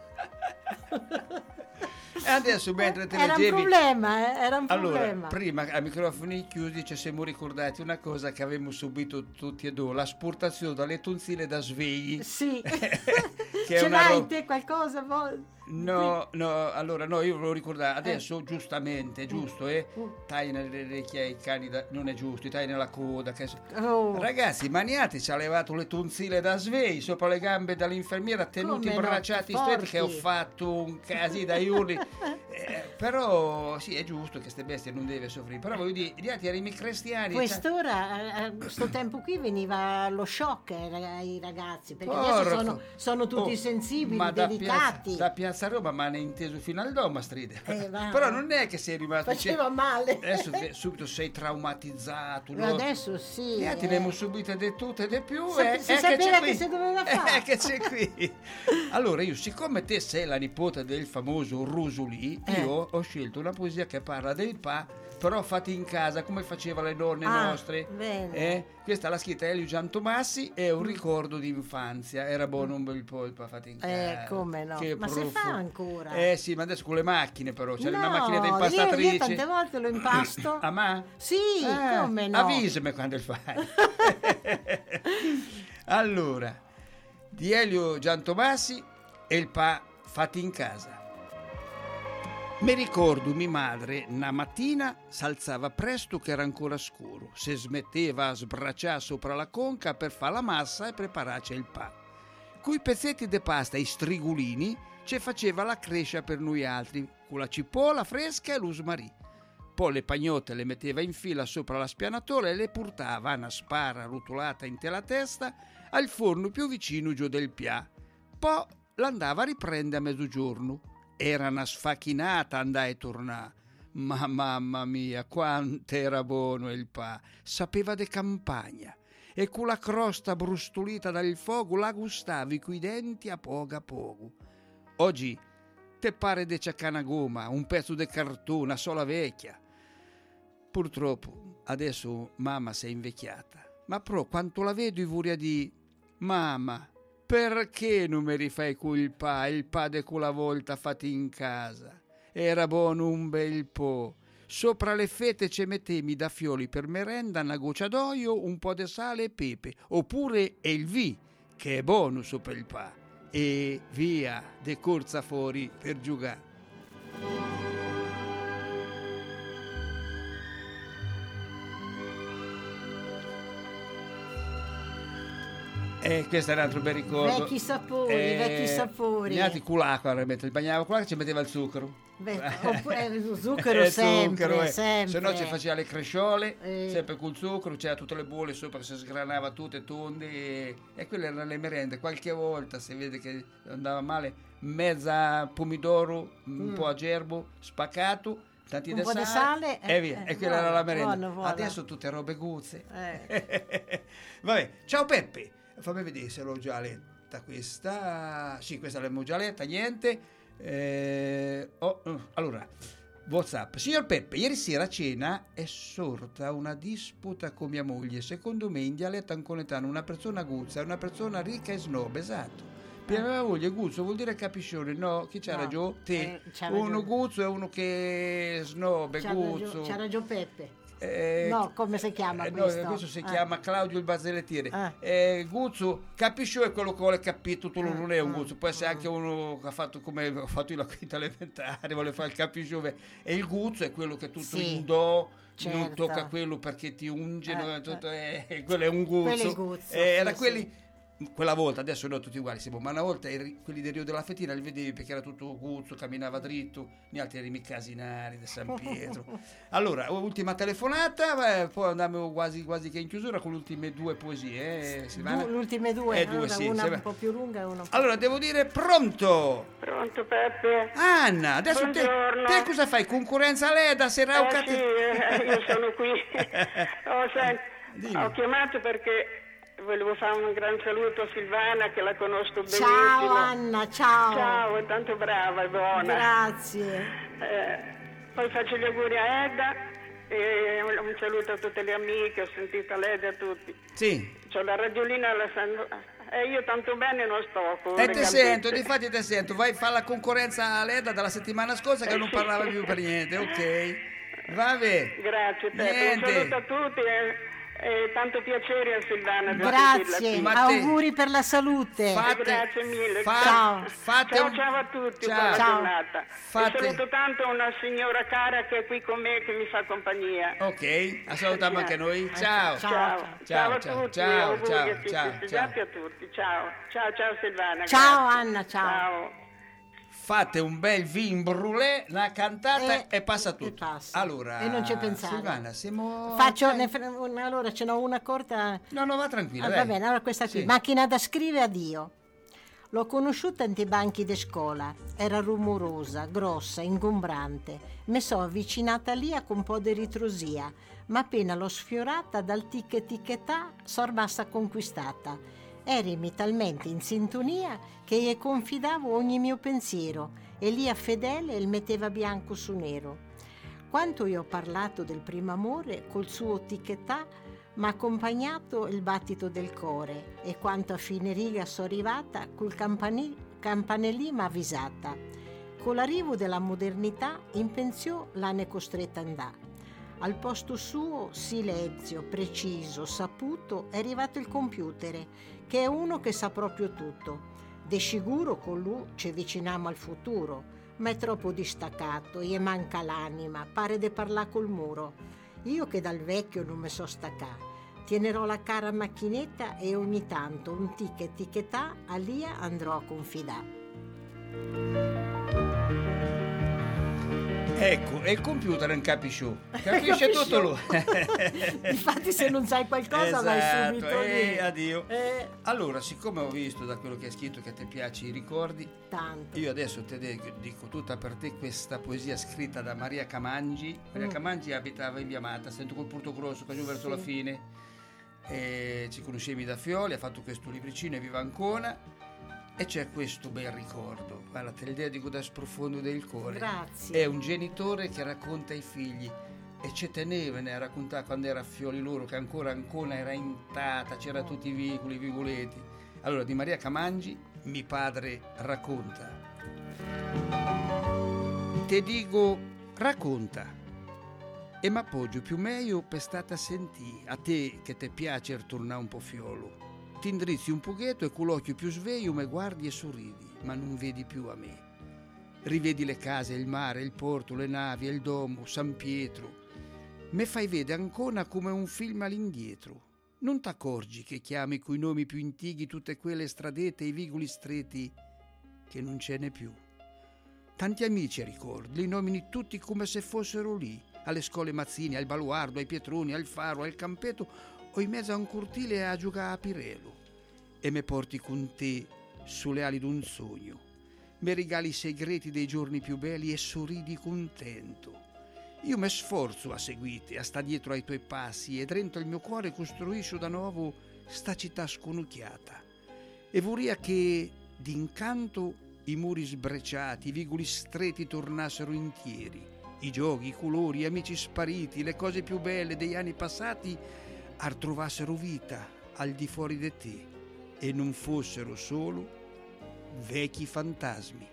E adesso mentre te era leggevi... un problema, eh? era un allora, problema. Prima a microfoni chiusi ci siamo ricordati una cosa che avevamo subito tutti e due, la sportazione dalle tonzille da svegli. Sì. Che ce l'hai ro... te qualcosa? Vo... No, no, allora no, io volevo ricordare adesso eh. giustamente, è giusto, eh? Uh. Tagli nelle orecchie ai cani, da... non è giusto, tagli nella coda. Che... Oh. Ragazzi, Maniati ci ha levato le tonzille da svegli sopra le gambe dall'infermiera, tenuti Come abbracciati no? stretti, che ho fatto un casino da urli. Eh, però sì, è giusto che queste bestie non deve soffrire, però voglio dire, gli altri erano i cristiani. Quest'ora, a questo tempo qui, veniva lo shock ai ragazzi, perché Porco. adesso sono, sono tutti Oh, sensibili, ma da delicati. piazza, da Piazza Roma, ma ne inteso fino al Doma stride. Eh, va. Però non è che sei rimasto, Faceva cioè, male. adesso ve- subito sei traumatizzato. Ma no? adesso sì. Gli altri eh. ne abbiamo subite di tutte e di più. Sa- eh, si eh, sapeva c'è che qui. si doveva fare. Eh, che c'è qui. Allora io, siccome te sei la nipote del famoso Rusulì, Eh. io ho scelto una poesia che parla del pa, però fatti in casa come faceva le nonne Ah, nostre. bene. Eh? Questa l'ha scritta Elio Giantomassi, è un ricordo di infanzia. Era buono un bel po' il pa fatti in casa. Eh, come no. Che Ma si profu- fa ancora? Eh sì, ma adesso con le macchine però, c'è no, una macchinetta io, impastatrice. io tante volte lo impasto. Ah, ma? Sì, Eh, come no. Avvisami quando il fai. Allora, di Elio Giantomassi e il pa fatti in casa. Mi ricordo mia madre, una mattina s'alzava presto che era ancora scuro, si smetteva a sbracciare sopra la conca per fare la massa e prepararci il pa. Coi pezzetti di pasta e strigulini ci faceva la crescia per noi altri, con la cipolla fresca e l'usmarì. Poi le pagnotte le metteva in fila sopra la spianatola e le portava a una spara rotolata in te la testa al forno più vicino giù del pià. Poi l'andava a riprendere a mezzogiorno. Era una sfacchinata andare e tornare. Ma mamma mia, quanto era buono il pa! Sapeva de campagna. E con la crosta brustolita dal fuoco la gustavi coi denti a poco a poco. Oggi te pare de ciaccana gomma, un pezzo di cartone, una sola vecchia. Purtroppo adesso mamma si è invecchiata, ma però quanto la vedo i vuria di mamma, perché non mi rifai quel pa, il pa de quella volta fatti in casa? Era buono un bel po'. Sopra le fette ci mettemi da fioli per merenda una goccia d'olio, un po' di sale e pepe, oppure il vi, che è buono sopra il pa. E via, de corsa fuori per giocare. E questo era un altro bel ricordo. Vecchi sapori, Eh, vecchi sapori. Gli altri con l'acqua, il bagnava con l'acqua e ci metteva il zucchero. Beh, oppure il zucchero Eh, sempre, zucchero, eh. sempre. Se no ci faceva le cresciole, Eh. sempre col zucchero, c'era tutte le bolle sopra che si sgranava tutte tonde e, e quelle erano le merende. Qualche volta si vede che andava male, mezza pomidoro, un Mm. po' a gerbo, spaccato, tanti Un di po' di sale, sale, e eh, via. eh, E quella era la buono, merenda. buono, buono. Adesso tutte robe guzze. Eh. Vabbè, ciao Peppe, fammi vedere se l'ho già letta questa. Sì, questa l'abbiamo già letta, niente. Eh, oh, oh, allora, WhatsApp. Signor Peppe, ieri sera a cena è sorta una disputa con mia moglie. Secondo me in dialetto anconetano una persona guzza è una persona ricca e snob, esatto. Per mia moglie guzzo vuol dire capiscione, no? Chi c'ha No, ragione? Te. eh, c'ha uno ragione. guzzo è uno che snob, è C'ha guzzo. ragione, c'ha ragione Peppe. Eh, No, come si chiama eh, no, questo? questo si Eh. chiama Claudio il Bazzellettiere. Ah. Eh, Guzzo, capisci è quello che vuole capito, tu Ah, non è un Guzzo, può essere anche uno che ha fatto come ho fatto io la quinta elementare, vuole fare il capisciove. E il Guzzo è quello che tutto Sì, in do, non certo. tocca quello perché ti unge, Eh, no, tutto, eh, quello è un Guzzo. Quello è il Guzzo, Eh, era sì, quelli. Quella volta, adesso noi tutti uguali siamo, ma una volta eri- quelli del Rio della Fettina li vedevi perché era tutto guzzo, camminava dritto, gli altri erano i casinari di San Pietro. Allora, ultima telefonata, eh, poi andiamo quasi, quasi che in chiusura con le ultime due poesie. Eh, Silvana? Du- le ultime due, Eh, due, allora, sì, una se- un po' più lunga e una un po' Allora, devo dire pronto! Pronto Peppe? Anna, adesso te, Buongiorno. te cosa fai? Concorrenza Leda, Serauca? Eh sì, eh, io sono qui. Oh, senti, ho chiamato perché volevo fare un gran saluto a Silvana che la conosco benissimo. Ciao Anna, ciao. Ciao, è tanto brava e buona. Grazie. Eh, poi faccio gli auguri a Edda e un saluto a tutte le amiche, ho sentito l'Edda a tutti. Sì. C'ho la radiolina alla San... E io tanto bene non sto con E le te gambette. sento, difatti te sento, vai a fare la concorrenza a Leda dalla settimana scorsa che non parlava più per niente, ok? Vabbè. Grazie Peppe, Niente. un saluto a tutti e, e tanto piacere a Silvana. di Grazie, sentirla qui. auguri per la salute. Eh, Grazie mille. fa- ciao. fate ciao, un- ciao a tutti, ciao. buona Ciao. giornata. Fate- E saluto tanto una signora cara che è qui con me che mi fa compagnia. Ok, salutiamo anche noi. Ciao. Ciao, ciao, Ciao, a ciao, tutti, ciao, auguri ciao, a tutti, ciao, festeggiati a tutti. Ciao, ciao, ciao Silvana. Ciao grazie. Anna, ciao. Ciao. fate un bel vin brûlé, una cantata e, e passa tutto. E passa. Allora, e non c'è pensare. Silvana, siamo... Faccio, ne, allora ce n'ho una corta. No, no, va tranquilla. Ah, va bene, allora questa qui. Sì. Macchina da scrivere, addio. L'ho conosciuta in banchi di scuola. Era rumorosa, grossa, ingombrante. Mi so avvicinata lì con un po' di ritrosia, ma appena l'ho sfiorata dal tic ticchettà sono rimasta conquistata. Erimi talmente in sintonia che gli confidavo ogni mio pensiero e lì a fedele il metteva bianco su nero. Quanto io ho parlato del primo amore col suo ticchettà m'ha accompagnato il battito del cuore e quanto a fine riga sono arrivata col campani- campanellì m'ha avvisata. Con l'arrivo della modernità in pensione l'hanno costretta ad andare. Al posto suo silenzio, preciso, saputo, è arrivato il computer, che è uno che sa proprio tutto. De sicuro con lui ci avviciniamo al futuro, ma è troppo distaccato, gli manca l'anima, pare di parlare col muro. Io che dal vecchio non mi so staccare, tienerò la cara macchinetta e ogni tanto un tic e ticchettà a Lia andrò a confidare. Ecco, e il computer non capisce, capisce tutto lui. Infatti se non sai qualcosa esatto, vai subito e lì. addio. Eh. Allora, siccome ho visto da quello che hai scritto che ti piace i ricordi, tanto. Io adesso ti dico tutta per te questa poesia scritta da Maria Camangi. Maria Mm. Camangi abitava in Via Matta, sento col Porto Grosso, giù verso Sì. la fine. E ci conoscevi da Fioli, ha fatto questo libricino e viva Ancona. E c'è questo bel ricordo, guarda, te l'idea di da sprofondo del cuore. Grazie. È un genitore che racconta ai figli e ci tenevano a raccontare quando era a Fioli loro, che ancora Ancona era intata, c'era tutti i vicoli, i vigoleti. Allora, di Maria Camangi, mi padre racconta. Te dico, racconta, e m'appoggio più meglio per stata sentì, a te che te piace tornare un po' fiolo. Ti indrizzi un pochetto e con l'occhio più sveglio me guardi e sorridi, ma non vedi più a me. Rivedi le case, il mare, il porto, le navi, il domo, San Pietro. Me fai vedere Ancona come un film all'indietro. Non t'accorgi che chiami coi nomi più antichi tutte quelle stradette e i vicoli stretti che non ce n'è più. Tanti amici ricordi, li nomini tutti come se fossero lì, alle scuole Mazzini, al Baluardo, ai Pietroni, al Faro, al Campetto o in mezzo a un cortile a giocare a Pirello. E me porti con te sulle ali d'un sogno. Me regali i segreti dei giorni più belli e sorridi contento. Io me sforzo a seguirti, a sta dietro ai tuoi passi e dentro il mio cuore costruisco da nuovo sta città sconucchiata. E vorria che d'incanto i muri sbrecciati, i vicoli stretti tornassero intieri. I giochi, i colori, gli amici spariti, le cose più belle degli anni passati ar trovassero vita al di fuori di te e non fossero solo vecchi fantasmi.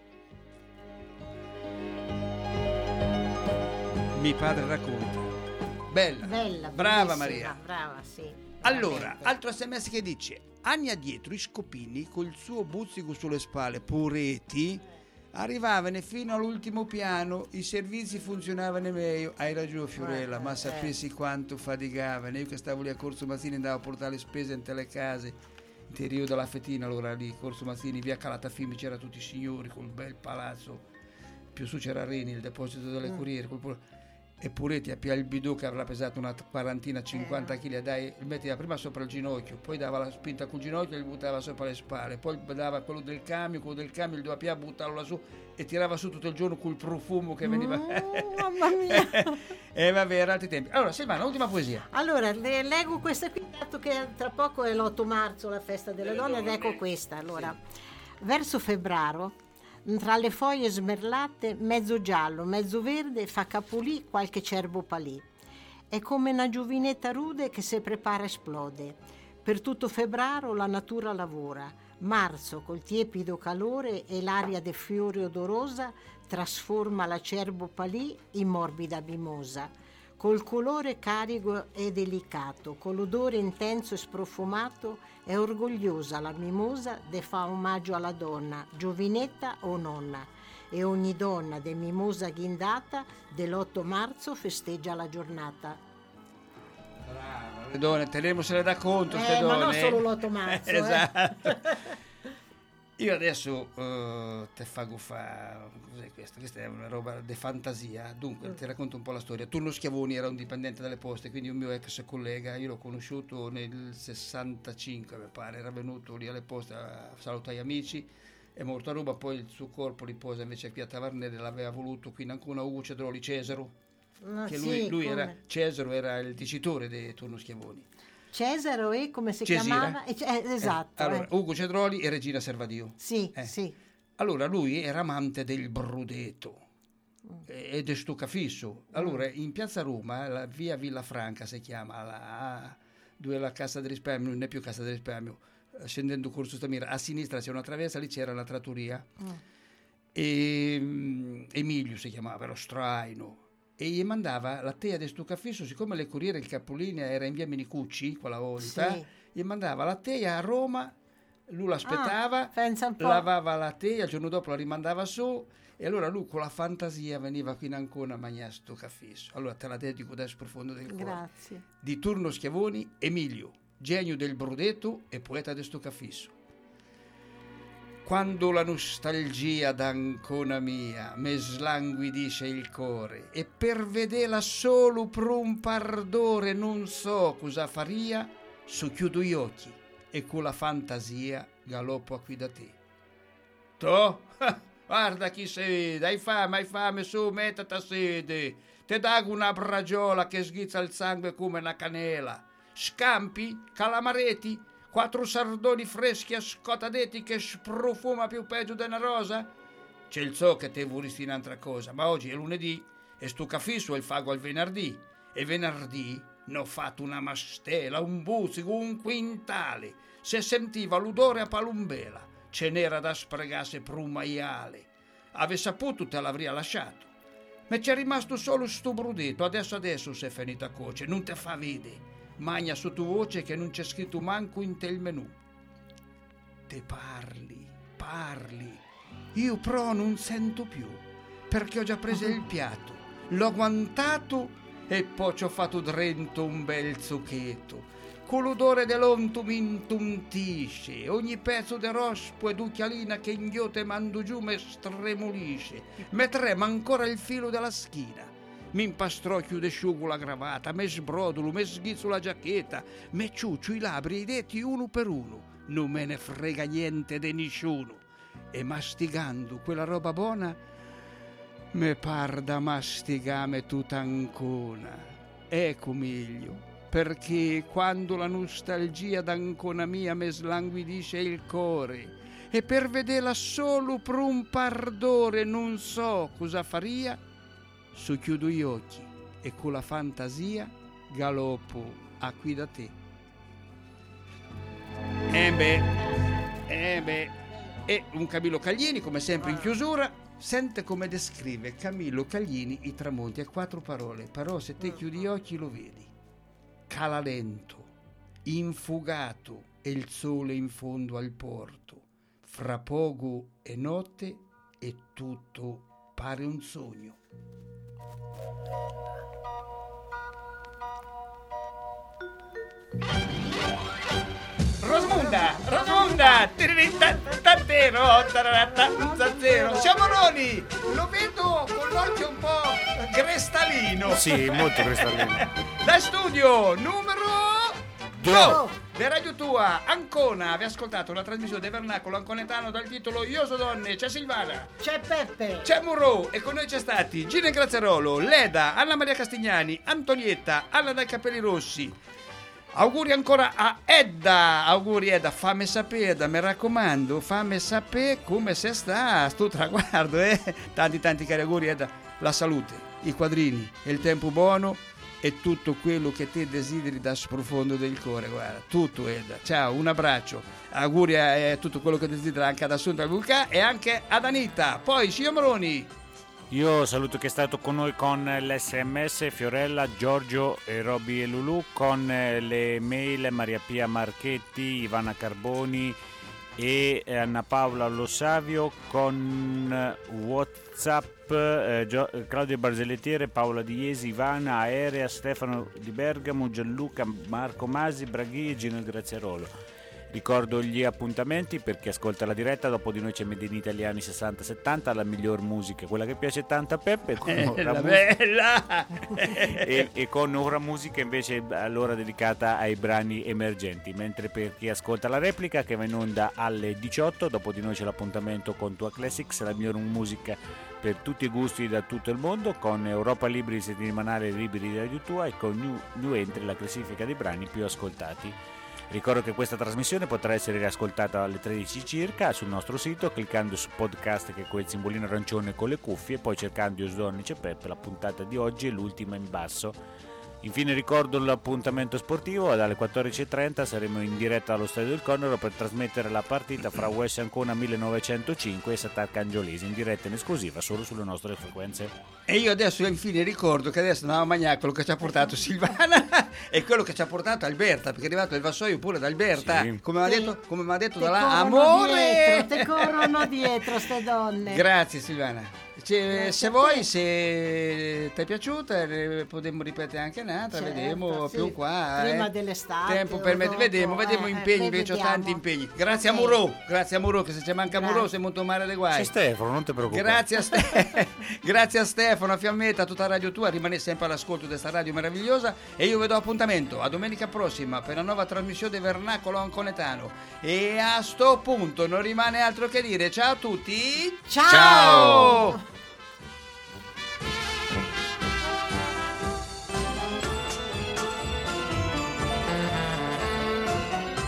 Mi padre racconta. Bella, Bella, brava bellissima, Maria. Brava, sì. Allora, veramente. altro sms che dice: anni addietro i scopini col suo buzzico sulle spalle, poretti, arrivavano fino all'ultimo piano, i servizi funzionavano meglio. Hai ragione Fiorella, ma sapessi quanto faticavano. Io che stavo lì a Corso Mazzini andavo a portare le spese in tele case, in Rio della Fettina, allora lì Corso Mazzini, via Calatafimi, c'era tutti i signori col bel palazzo, più su c'era Reni, il deposito delle Mm. Corriere, col... e Puretti a Pia il bidò che avrà pesato una quarantina, cinquanta chili, dai, il metteva prima sopra il ginocchio, poi dava la spinta col ginocchio e gli buttava sopra le spalle, poi dava quello del camion, quello del camion, il doveva Pia buttarlo lassù e tirava su tutto il giorno col profumo che veniva. Mm, mamma mia. E vabbè, erano altri tempi. Allora, Silvana, ultima poesia. Allora, le leggo questa qui, dato che tra poco è l'otto marzo, la festa delle donne, ed ecco questa. Allora, verso febbraio, tra le foglie smerlate, mezzo giallo, mezzo verde, fa capulì qualche cervo palì. È come una giovinetta rude che se prepara esplode. Per tutto febbraio la natura lavora. Marzo, col tiepido calore e l'aria de fiori odorosa, trasforma la cervo palì in morbida mimosa. Col colore carico e delicato, con l'odore intenso e sprofumato, è orgogliosa la mimosa de fa omaggio alla donna, giovinetta o nonna. E ogni donna de mimosa ghindata dell'otto marzo festeggia la giornata. Brava, le donne, tenemosene da conto, Eh, ste ma donne. non solo l'otto marzo. Esatto. Eh. Io adesso uh, te fago fa cos'è questo? Questa è una roba di fantasia. Dunque, mm. ti racconto un po' la storia. Turno Schiavoni era un dipendente delle poste, quindi un mio ex collega, io l'ho conosciuto nel sessantacinque, mi pare, era venuto lì alle poste a salutare gli amici, è morto a Roma, poi il suo corpo riposa invece qui a Tavernere, l'aveva voluto qui in Ancona Ugo Cedroli Cesaro, no, che sì, lui, lui come? era, Cesaro era il dicitore di Turno Schiavoni. Cesaro e come si Cesira. chiamava? Eh, eh, esatto. Eh, allora, eh. Ugo Cedroli e Regina Servadio. Sì, eh. sì. Allora lui era amante del Brudeto mm. ed è stucafisso. Allora mm. in piazza Roma, la via Villafranca si chiama, la, dove la Cassa del Risparmio, non è più Cassa del Risparmio, scendendo Corso Stamira, a sinistra c'è una traversa, lì c'era la trattoria. Mm. E, um, Emilio si chiamava, lo straino. E gli mandava la tea di stucafisso, siccome le Corriere il capolinea era in via Minicucci quella volta, sì. gli mandava la tea a Roma, lui l'aspettava, ah, lavava la tea, il giorno dopo la rimandava su, e allora lui con la fantasia veniva qui in Ancona a mangiare stucafisso. Allora te la dedico adesso profondo del cuore. Grazie. Di Turno Schiavoni, Emilio, genio del Brudeto e poeta di stucafisso. Quando la nostalgia d'Ancona mia me slanguidisce il cuore e per vederla solo per un pardore non so cosa faria, su chiudo gli occhi e con la fantasia galoppo qui da te. To? Guarda chi sei, hai fame, hai fame, su, mettati a sede, te dago una bragiola che sghizza il sangue come una canela, scampi, calamareti, quattro sardoni freschi a scotadetti che sprofuma più peggio di una rosa? C'è il so che te vorresti un'altra cosa, ma oggi è lunedì e sto cafisso il fago al venerdì. E venerdì n'ho fatto una mastela, un buzzico, un quintale. Se sentiva l'odore a palumbela, ce n'era da spregarsi per un maiale. Ave saputo te l'avrei lasciato. Ma c'è rimasto solo sto Brudeto, adesso adesso si è finita coce, non te fa vedere. Magna sottovoce che non c'è scritto manco in te il menù. Te parli, parli. Io però non sento più, perché ho già preso il piatto, l'ho guantato e poi ci ho fatto drento un bel zucchetto. Con l'odore dell'onto mi intontisce, ogni pezzo de rospo ed ucchialina che inghiote mando giù me stremolisce, me trema ancora il filo della schina. Mi impastro chiude sciugo la gravata, me sbrodolo, me sghizzo la giacchetta, me ciuccio i labbri e i denti uno per uno, non me ne frega niente di nessuno. E mastigando quella roba buona, me par da mastigame tutta Ancona. Ecco meglio, perché quando la nostalgia d'Ancona mia me slanguidisce il cuore, e per vederla solo per un pardore non so cosa faria, su chiudo gli occhi e con la fantasia galoppo a qui da te. E beh, e beh, e un Camillo Caglini, come sempre in chiusura, sente come descrive Camillo Caglini i tramonti a quattro parole, però se te chiudi gli occhi lo vedi. Cala lento, infugato e il sole in fondo al porto, fra poco e notte e tutto pare un sogno. Rosmunda, Rosmunda, siamo Roni, lo vedo con l'occhio un po' cristalino. Sì, molto cristalino. Da studio numero due di Radio Tua, Ancona. Vi ascoltato una trasmissione del Vernacolo anconetano dal titolo Io so donne. C'è Silvana, c'è Peppe, c'è Murro e con noi c'è stati Gina Graziarolo, Leda, Anna Maria Castignani, Antonietta, Anna dai Capelli Rossi. Auguri ancora a Edda, auguri Edda, fammi sapere, mi raccomando, fammi sapere come se sta sto traguardo, eh? Tanti tanti cari auguri Edda, la salute, i quadrini, il tempo buono e tutto quello che te desideri da sprofondo del cuore, guarda, tutto Edda, ciao, un abbraccio, auguri a eh, tutto quello che desidera anche ad Assunta Vulcà e anche ad Anita, poi Cio Moroni. Io saluto chi è stato con noi con l'esse emme esse, Fiorella, Giorgio, e Robby e Lulu, con le mail Maria Pia Marchetti, Ivana Carboni e Anna Paola Lossavio, con WhatsApp eh, Gio- Claudio Barzellettiere, Paola Di Iesi, Ivana, Aerea, Stefano Di Bergamo, Gianluca, Marco Masi, Braghi e Gino Graziarolo. Ricordo gli appuntamenti per chi ascolta la diretta. Dopo di noi c'è Made in Italy anni sessanta settanta, la miglior musica, quella che piace tanto a Peppe, con ora la musica, bella! e, e con ora musica invece allora dedicata ai brani emergenti, mentre per chi ascolta la replica che va in onda alle diciotto, dopo di noi c'è l'appuntamento con Tua Classics, la miglior musica per tutti i gusti da tutto il mondo, con Europa Libri, settimanale Libri di Radio Tua, e con New, New Entry, la classifica dei brani più ascoltati. Ricordo che questa trasmissione potrà essere riascoltata alle tredici circa sul nostro sito, cliccando su podcast, che è quel simbolino arancione con le cuffie, e poi cercando Io sono Donne c'è Peppe, la puntata di oggi e l'ultima in basso. Infine ricordo l'appuntamento sportivo: dalle quattordici e trenta saremo in diretta allo Stadio del Cornero per trasmettere la partita fra U S Ancona millenovecentocinque e Satar Cangiolese, in diretta in esclusiva solo sulle nostre frequenze. E io adesso infine ricordo che adesso andiamo a mangiare quello che ci ha portato Silvana e quello che ci ha portato Alberta, perché è arrivato il vassoio pure da Alberta, Sì. come mi ha Sì. detto, come mi ha detto Te da là, corrono amore. dietro, te corrono dietro ste donne. Grazie Silvana. Cioè, Grazie se a vuoi, te. se ti è piaciuta, eh, potremmo ripetere anche un'altra, Certo, vediamo sì. più qua. Prima eh. dell'estate Tempo o per me, dopo, vediamo, vediamo eh, impegni, eh, invece ho vediamo. tanti impegni. Grazie a Ok. Muro, grazie a Muro, che se ci manca Grazie. Muro sei molto male dei guai. C'è Stefano, non ti preoccupare. Grazie a, Ste- grazie a Stefano, a Fiammetta, a tutta la Radio Tua, rimane sempre all'ascolto di questa radio meravigliosa, e io vi do appuntamento a domenica prossima per la nuova trasmissione del Vernacolo Anconetano, e a sto punto non rimane altro che dire ciao a tutti. Ciao! Ciao!